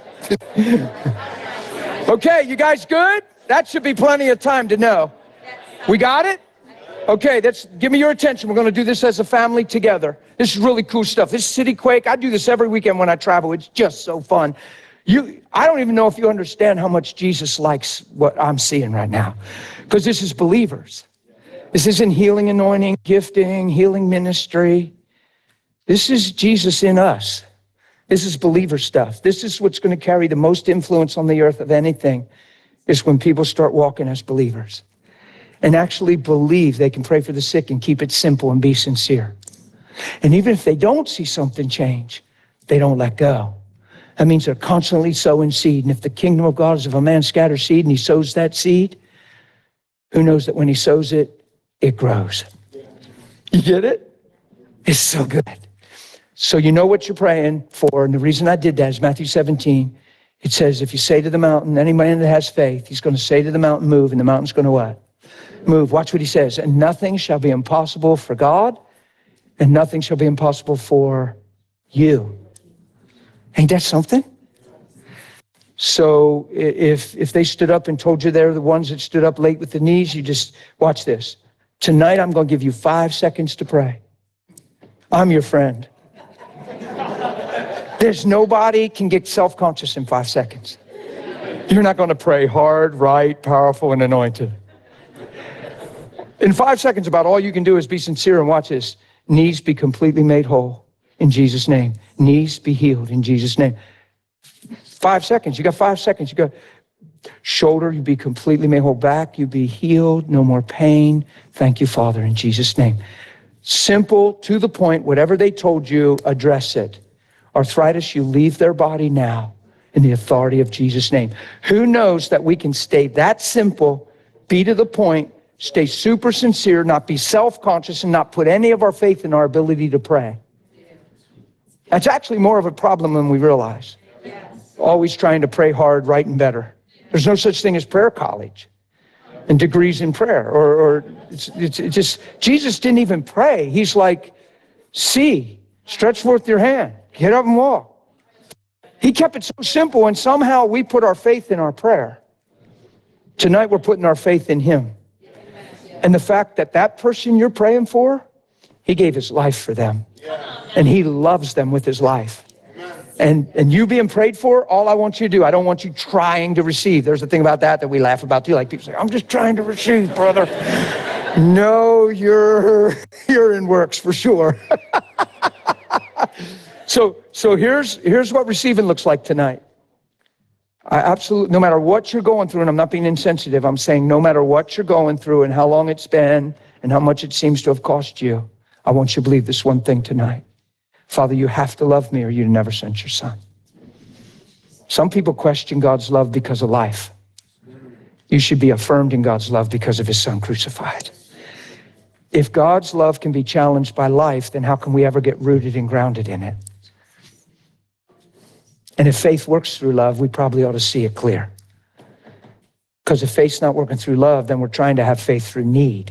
Okay, you guys good? That should be plenty of time to know. We got it? Okay, give me your attention. We're going to do this as a family together. This is really cool stuff. This City Quake, I do this every weekend when I travel. It's just so fun. I don't even know if you understand how much Jesus likes what I'm seeing right now, because this is believers. This isn't healing, anointing, gifting, healing ministry. This is Jesus in us. This is believer stuff. This is what's going to carry the most influence on the earth of anything, is when people start walking as believers and actually believe they can pray for the sick and keep it simple and be sincere. And even if they don't see something change, they don't let go. That means they're constantly sowing seed. And if the kingdom of God is if a man scatters seed and he sows that seed, who knows that when he sows it, it grows. You get it? It's so good. So you know what you're praying for. And the reason I did that is Matthew 17. It says, if you say to the mountain, any man that has faith, he's going to say to the mountain, move, and the mountain's going to what? Move. Watch what he says. And nothing shall be impossible for God, and nothing shall be impossible for you. Ain't that something? So if they stood up and told you they're the ones that stood up late with the knees, you just watch this. Tonight, I'm going to give you 5 seconds to pray. I'm your friend. There's nobody can get self-conscious in 5 seconds. You're not going to pray hard, right, powerful, and anointed. In 5 seconds, about all you can do is be sincere and watch this. Knees be completely made whole in Jesus' name. Knees be healed in Jesus' name. 5 seconds. You got 5 seconds. You got shoulder, you be completely made whole. Back, you be healed. No more pain. Thank you, Father, in Jesus' name. Simple, to the point. Whatever they told you, address it. Arthritis, you leave their body now in the authority of Jesus' name. Who knows that we can stay that simple, be to the point, stay super sincere, not be self-conscious, and not put any of our faith in our ability to pray. That's actually more of a problem than we realize. Always trying to pray hard, right, and better. There's no such thing as prayer college and degrees in prayer. Or it's just, Jesus didn't even pray. He's like, see, stretch forth your hand, get up and walk. He kept it so simple, and somehow we put our faith in our prayer. Tonight we're putting our faith in him. And the fact that that person you're praying for, he gave his life for them. And he loves them with his life. And you being prayed for, all I want you to do, I don't want you trying to receive. There's a thing about that we laugh about too. Like people say, I'm just trying to receive, brother. No, you're in works for sure. So here's what receiving looks like tonight. I absolutely, no matter what you're going through, and I'm not being insensitive, I'm saying no matter what you're going through and how long it's been and how much it seems to have cost you, I want you to believe this one thing tonight. Father, you have to love me or you'd never sent your son. Some people question God's love because of life. You should be affirmed in God's love because of his son crucified. If God's love can be challenged by life, then how can we ever get rooted and grounded in it? And if faith works through love, we probably ought to see it clear. Because if faith's not working through love, then we're trying to have faith through need.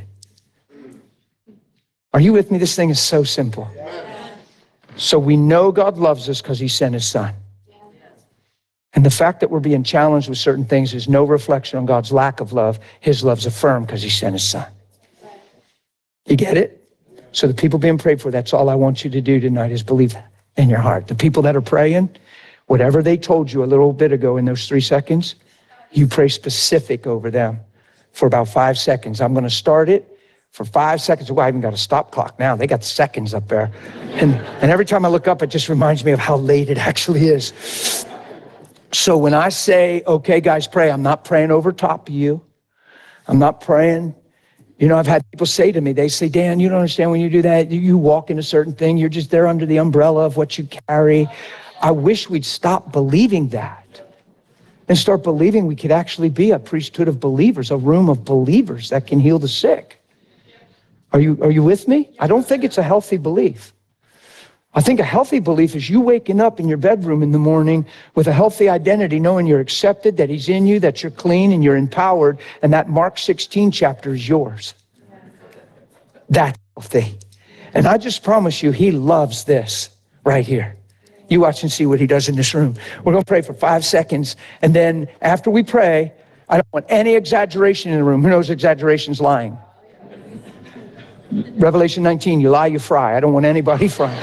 Are you with me? This thing is so simple. So we know God loves us because he sent his son. And the fact that we're being challenged with certain things is no reflection on God's lack of love. His love's affirmed because he sent his son. You get it? So the people being prayed for, that's all I want you to do tonight is believe that in your heart. The people that are praying, whatever they told you a little bit ago in those 3 seconds, you pray specific over them for about 5 seconds. I'm going to start it for 5 seconds. Well, I even got a stop clock now. They got seconds up there. And every time I look up, it just reminds me of how late it actually is. So when I say, okay, guys, pray, I'm not praying over top of you. I'm not praying. You know, I've had people say to me, they say, Dan, you don't understand when you do that. You walk in a certain thing. You're just there under the umbrella of what you carry. I wish we'd stop believing that and start believing we could actually be a priesthood of believers, a room of believers that can heal the sick. Are you with me? I don't think it's a healthy belief. I think a healthy belief is you waking up in your bedroom in the morning with a healthy identity, knowing you're accepted, that he's in you, that you're clean and you're empowered, and that Mark 16 chapter is yours. That's healthy. And I just promise you, he loves this right here. You watch and see what he does in this room. We're going to pray for 5 seconds, and then after we pray, I don't want any exaggeration in the room. Who knows exaggeration's lying? Revelation 19, you lie, you fry. I don't want anybody frying.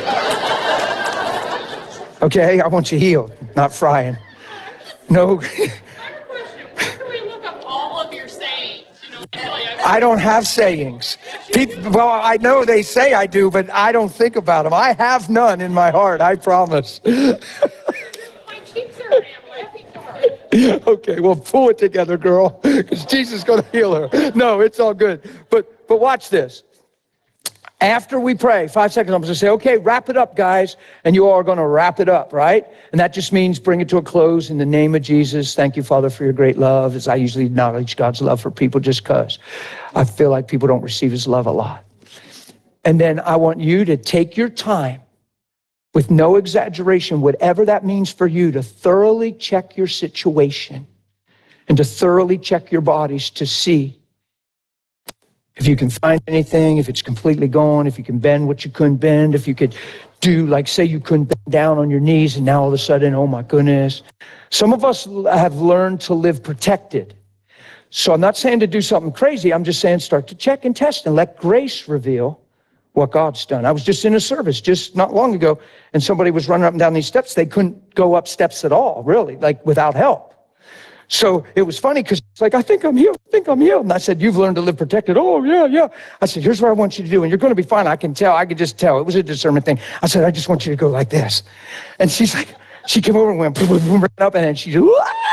Okay, I want you healed, not frying. No. I have a question. Where can we look up all of your sayings? I don't have sayings. Well, I know they say I do, but I don't think about them. I have none in my heart, I promise. My cheeks are laughing hard. Okay, well, pull it together, girl, because Jesus is going to heal her. No, it's all good. But watch this. After we pray, 5 seconds, I'm going to say, okay, wrap it up, guys. And you all are going to wrap it up, right? And that just means bring it to a close in the name of Jesus. Thank you, Father, for your great love, as I usually acknowledge God's love for people just because I feel like people don't receive his love a lot. And then I want you to take your time, with no exaggeration, whatever that means for you, to thoroughly check your situation and to thoroughly check your bodies to see if you can find anything, if it's completely gone, if you can bend what you couldn't bend, if you could do, like say you couldn't bend down on your knees and now all of a sudden, oh my goodness. Some of us have learned to live protected. So I'm not saying to do something crazy. I'm just saying start to check and test and let grace reveal what God's done. I was just in a service just not long ago and somebody was running up and down these steps. They couldn't go up steps at all, really, like without help. So it was funny because it's like, I think I'm healed. And I said, you've learned to live protected. Oh, yeah. I said, here's what I want you to do. And you're going to be fine. I can just tell. It was a discernment thing. I said, I just want you to go like this. And she's like, she came over and went, boom, boom, boom, right up. And then she, it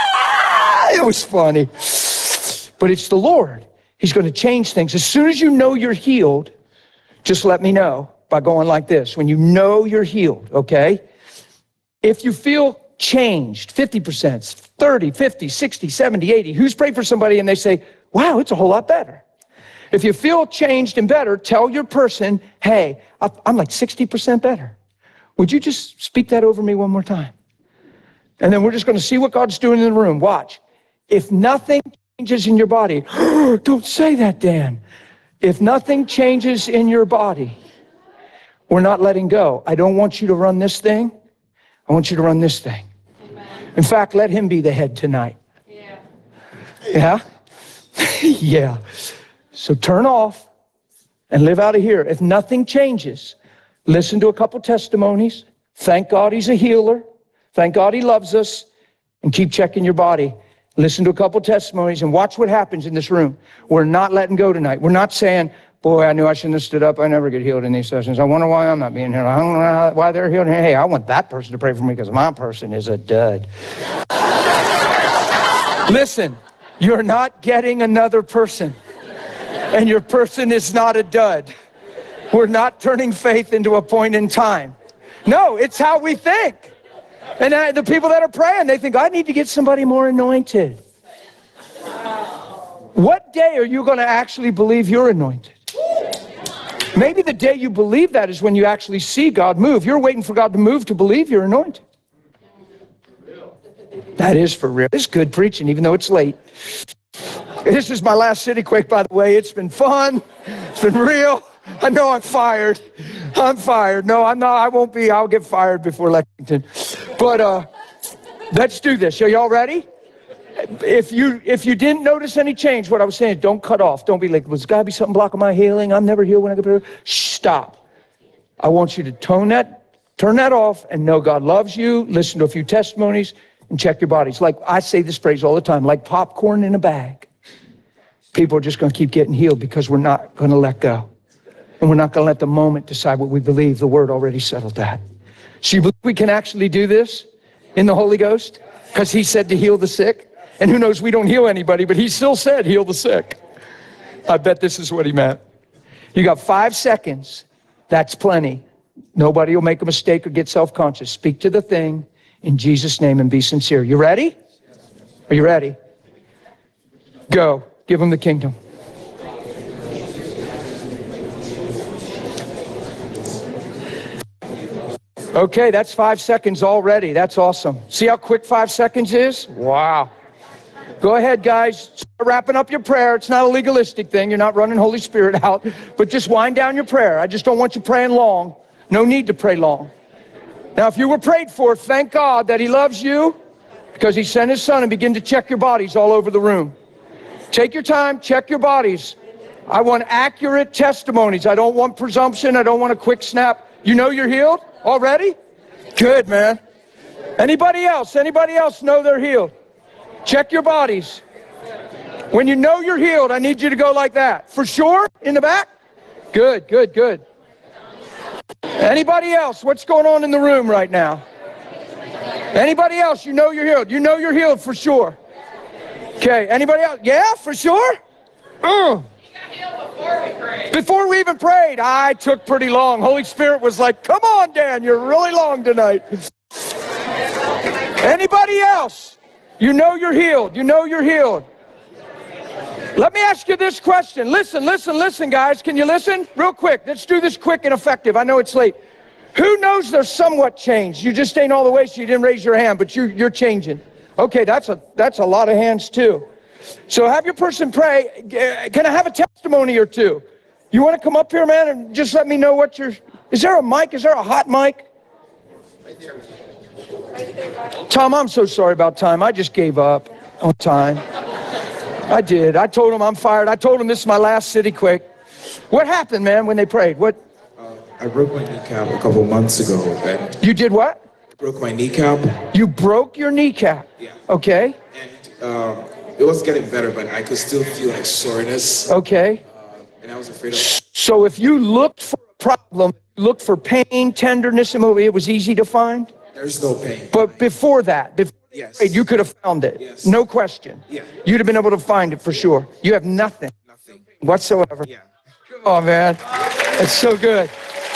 was funny. But it's the Lord. He's going to change things. As soon as you know you're healed, just let me know by going like this. When you know you're healed, okay? If you feel changed, 50%, 30, 50, 60, 70, 80. Who's prayed for somebody and they say, wow, it's a whole lot better. If you feel changed and better, tell your person, hey, I'm like 60% better. Would you just speak that over me one more time? And then we're just going to see what God's doing in the room. Watch. If nothing changes in your body, don't say that, Dan. If nothing changes in your body, we're not letting go. I don't want you to run this thing. I want you to run this thing. In fact, let him be the head tonight. Yeah? Yeah. So turn off and live out of here. If nothing changes, listen to a couple testimonies. Thank God he's a healer. Thank God he loves us. And keep checking your body. Listen to a couple testimonies and watch what happens in this room. We're not letting go tonight. We're not saying, boy, I knew I shouldn't have stood up. I never get healed in these sessions. I wonder why I'm not being healed. I don't know why they're healed. Hey, I want that person to pray for me because my person is a dud. Listen, you're not getting another person. And your person is not a dud. We're not turning faith into a point in time. No, it's how we think. And the people that are praying, they think, I need to get somebody more anointed. What day are you going to actually believe you're anointed? Maybe the day you believe that is when you actually see God move. You're waiting for God to move to believe you're anointed. That is for real. It's good preaching, even though it's late. This is my last City Quake, by the way. It's been fun. It's been real. I know I'm fired. I'm fired. No, I'm not. I won't be. I'll get fired before Lexington. But Let's do this. Are y'all ready? If you didn't notice any change, what I was saying, don't cut off. Don't be like, there's got to be something blocking my healing. I'm never healed when I go to Shh, stop. I want you to turn that off and know God loves you. Listen to a few testimonies and check your bodies. Like I say this phrase all the time, like popcorn in a bag. People are just going to keep getting healed because we're not going to let go. And we're not going to let the moment decide what we believe. The Word already settled that. So you believe we can actually do this in the Holy Ghost? Because He said to heal the sick. And who knows, we don't heal anybody, but He still said heal the sick. I bet this is what He meant. You got 5 seconds. That's plenty. Nobody will make a mistake or get self-conscious. Speak to the thing in Jesus' name and be sincere. You ready? Are you ready? Go. Give Him the kingdom. Okay, that's 5 seconds already. That's awesome. See how quick 5 seconds is? Wow. Go ahead, guys. Start wrapping up your prayer. It's not a legalistic thing. You're not running Holy Spirit out. But just wind down your prayer. I just don't want you praying long. No need to pray long. Now, if you were prayed for, thank God that He loves you because He sent His Son, and begin to check your bodies all over the room. Take your time. Check your bodies. I want accurate testimonies. I don't want presumption. I don't want a quick snap. You know you're healed already? Good, man. Anybody else? Anybody else know they're healed? Check your bodies. When you know you're healed, I need you to go like that. For sure? In the back? Good, good, good. Anybody else? What's going on in the room right now? Anybody else? You know you're healed. You know you're healed for sure. Okay, anybody else? Yeah, for sure? Before we even prayed, I took pretty long. Holy Spirit was like, come on, Dan, you're really long tonight. Anybody else? You know you're healed. You know you're healed. Let me ask you this question. Listen, listen, listen, guys. Can you listen? Real quick. Let's do this quick and effective. I know it's late. Who knows they're somewhat changed? You just ain't all the way, so you didn't raise your hand, but you're changing. Okay, that's a lot of hands too. So have your person pray. Can I have a testimony or two? You want to come up here, man, and just let me know what you're... Is there a mic? Is there a hot mic? Right there. Tom, I'm so sorry about time. I just gave up on time. I did. I told him I'm fired. I told him this is my last city quick. What happened, man, when they prayed? What? I broke my kneecap a couple months ago. You did what? I broke my kneecap. You broke your kneecap? Yeah. Okay. And it was getting better, but I could still feel like soreness. Okay. And I was afraid of... So if you looked for a problem, looked for pain, tenderness, and it was easy to find? There's no pain. But before that, yes, you could have found it. Yes. No question. Yeah. You'd have been able to find it for sure. You have nothing. Nothing. Whatsoever. Yeah. Oh, man. It's so good.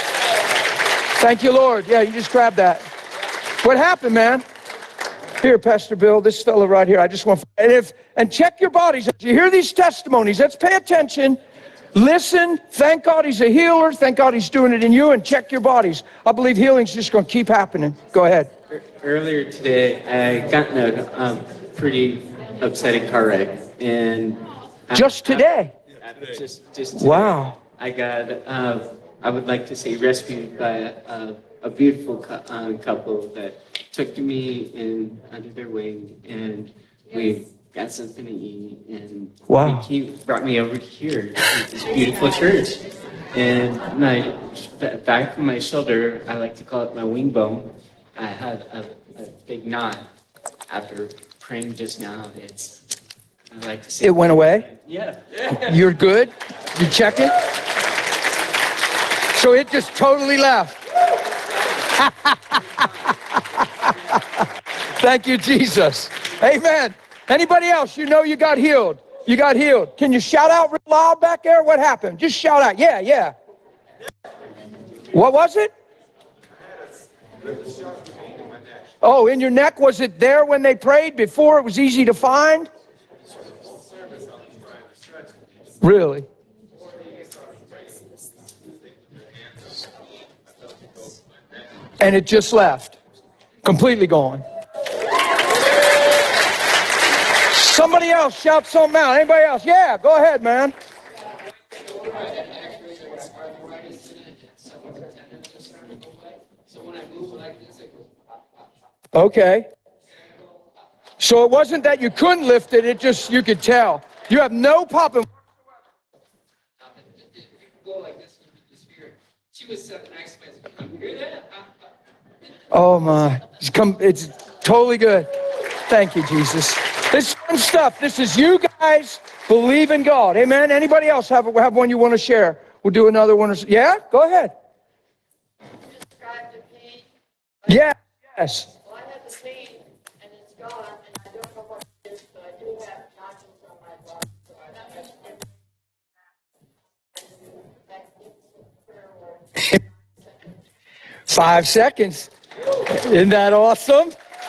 Thank you, Lord. Yeah, you just grabbed that. What happened, man? Here, Pastor Bill, this fella right here. I just want... And check your bodies. As you hear these testimonies, let's pay attention. Listen. Thank God He's a healer. Thank God He's doing it in you. And check your bodies. I believe healing's just going to keep happening. Go ahead. Earlier today, I got in a pretty upsetting car wreck, and Just today? Just today, Wow. I got I would like to say rescued by a beautiful couple that took me in under their wing, and we got something to eat, and Wow. he brought me over here to this beautiful church. And my back of my shoulder, I like to call it my wing bone, I had a big knot after praying just now. I like to say It went away? Yeah. You're good? You check it? So it just totally left. Thank you, Jesus. Amen. Anybody else, you know you got healed. You got healed. Can you shout out real loud back there? What happened? Just shout out. Yeah, yeah. What was it? Oh, in your neck? Was it there when they prayed before it was easy to find? Really? And it just left. Completely gone. Somebody else shout something out. Anybody else? Yeah, go ahead, man. Okay. So it wasn't that you couldn't lift it, it just, you could tell. You have no popping. Go like this with the spirit. She was so nice. Can you hear that? Oh my, it's totally good. Thank you, Jesus. This is fun stuff. This is you guys believe in God. Amen. Anybody else have one you want to share? We'll do another one. Yeah, go ahead. Describe the pain. Yeah, yes. Well, I had the pain, and it's gone, and I don't know what it is, but I do have notches on my body. So I have to 5 seconds. Isn't that awesome?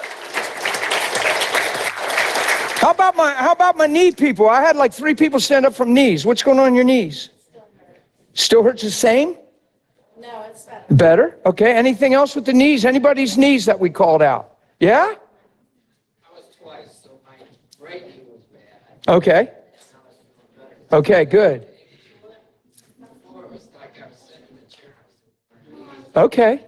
How about my knee people? I had like 3 people stand up from knees. What's going on in your knees? Still hurts the same? No, it's better. Better? Okay. Anything else with the knees? Anybody's knees that we called out? Yeah? I was twice, so my right knee was bad. Okay. Okay, good. Before it was like I was sitting in the chair. Okay.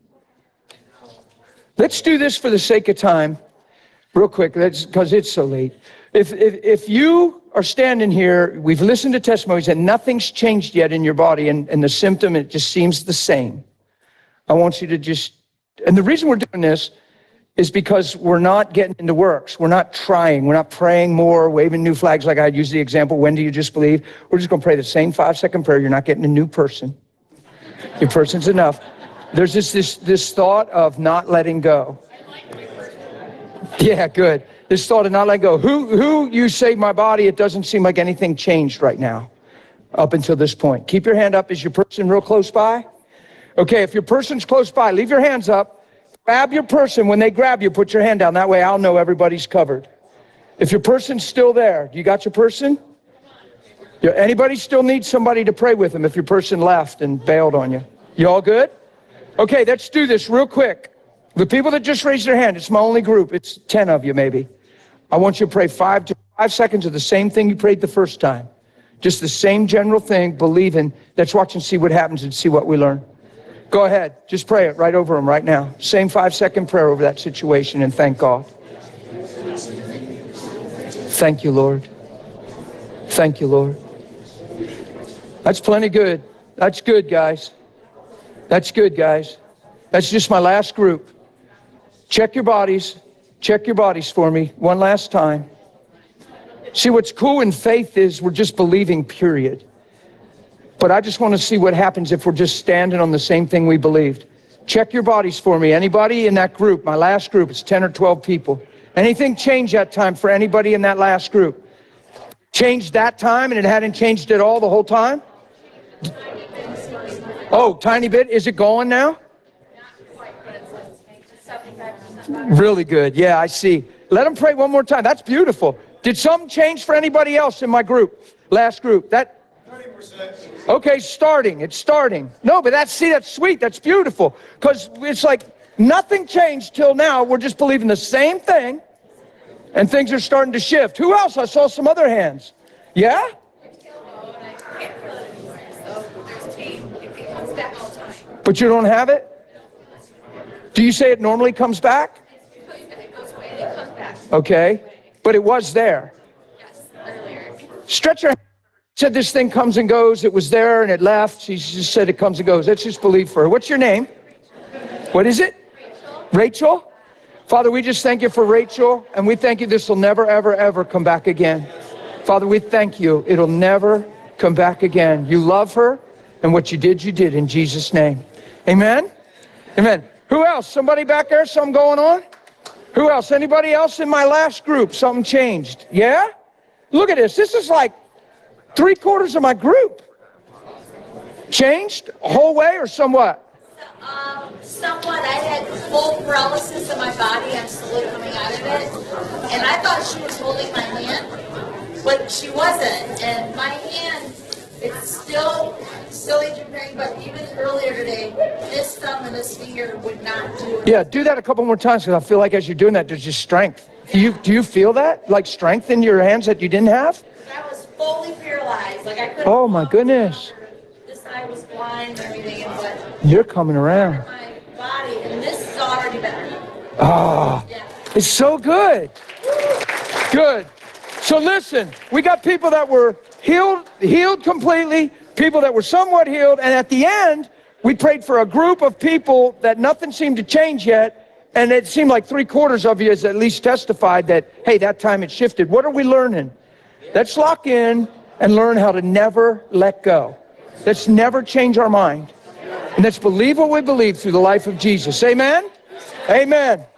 Let's do this for the sake of time, real quick, because it's so late. If you are standing here, we've listened to testimonies and nothing's changed yet in your body, and the symptom, it just seems the same. I want you to just, and the reason we're doing this is because we're not getting into works. We're not trying. We're not praying more, waving new flags like I used the example, when do you just believe? We're just going to pray the same 5-second prayer. You're not getting a new person. Your person's enough. There's this thought of not letting go. Yeah, good. This thought of not letting go. Who you saved my body, it doesn't seem like anything changed right now up until this point. Keep your hand up. Is your person real close by? Okay, if your person's close by, leave your hands up. Grab your person. When they grab you, put your hand down. That way I'll know everybody's covered. If your person's still there, you got your person? Yeah, anybody still need somebody to pray with them if your person left and bailed on you? You all good? Okay, let's do this real quick. The people that just raised their hand, it's my only group. It's 10 of you maybe. I want you to pray 5 seconds of the same thing you prayed the first time. Just the same general thing, believing. Let's watch and see what happens and see what we learn. Go ahead. Just pray it right over them right now. Same 5-second prayer over that situation and thank God. Thank you, Lord. Thank you, Lord. That's plenty good. That's good, guys. That's good, guys. That's just my last group. Check your bodies. Check your bodies for me one last time. See, what's cool in faith is we're just believing, period. But I just want to see what happens if we're just standing on the same thing we believed. Check your bodies for me. Anybody in that group, my last group, it's 10 or 12 people. Anything change that time for anybody in that last group? Changed that time and it hadn't changed at all the whole time? Oh, tiny bit. Is it going now? Really good. Yeah, I see. Let them pray one more time. That's beautiful. Did something change for anybody else in my group? Last group. That 30%. Okay, starting. It's starting. No, but that's sweet. That's beautiful. Because it's like nothing changed till now. We're just believing the same thing. And things are starting to shift. Who else? I saw some other hands. Yeah? But you don't have it? Do you say it normally comes back? It goes away and it comes back. Okay. But it was there. Yes, earlier. Stretch your hand. Said this thing comes and goes. It was there and it left. She just said it comes and goes. Let's just believe for her. What's your name? What is it? Rachel? Father, we just thank you for Rachel. And we thank you this will never, ever, ever come back again. Father, we thank you. It'll never come back again. You love her. And what you did in Jesus' name. Amen? Amen. Who else? Somebody back there? Something going on? Who else? Anybody else in my last group? Something changed? Yeah? Look at this. This is like 3/4 of my group. Changed? A whole way or somewhat? Somewhat. I had full paralysis in my body. I'm slowly coming out of it. And I thought she was holding my hand, but she wasn't. And my hand, it's still interfering, but even earlier today, this thumb and this finger would not do. Yeah, do that a couple more times because I feel like as you're doing that, there's just strength. Do you feel that? Like strength in your hands that you didn't have? I was fully paralyzed. Like I couldn't. Oh my goodness. This eye was blind and everything, but You're coming around. my body, and this is already better. Oh, Yeah. it's so good. Good. So listen, we got people that were healed completely, people that were somewhat healed, and at the end, we prayed for a group of people that nothing seemed to change yet, and it seemed like 3/4 of you has at least testified that, hey, that time it shifted. What are we learning? Let's lock in and learn how to never let go. Let's never change our mind. And let's believe what we believe through the life of Jesus. Amen? Amen.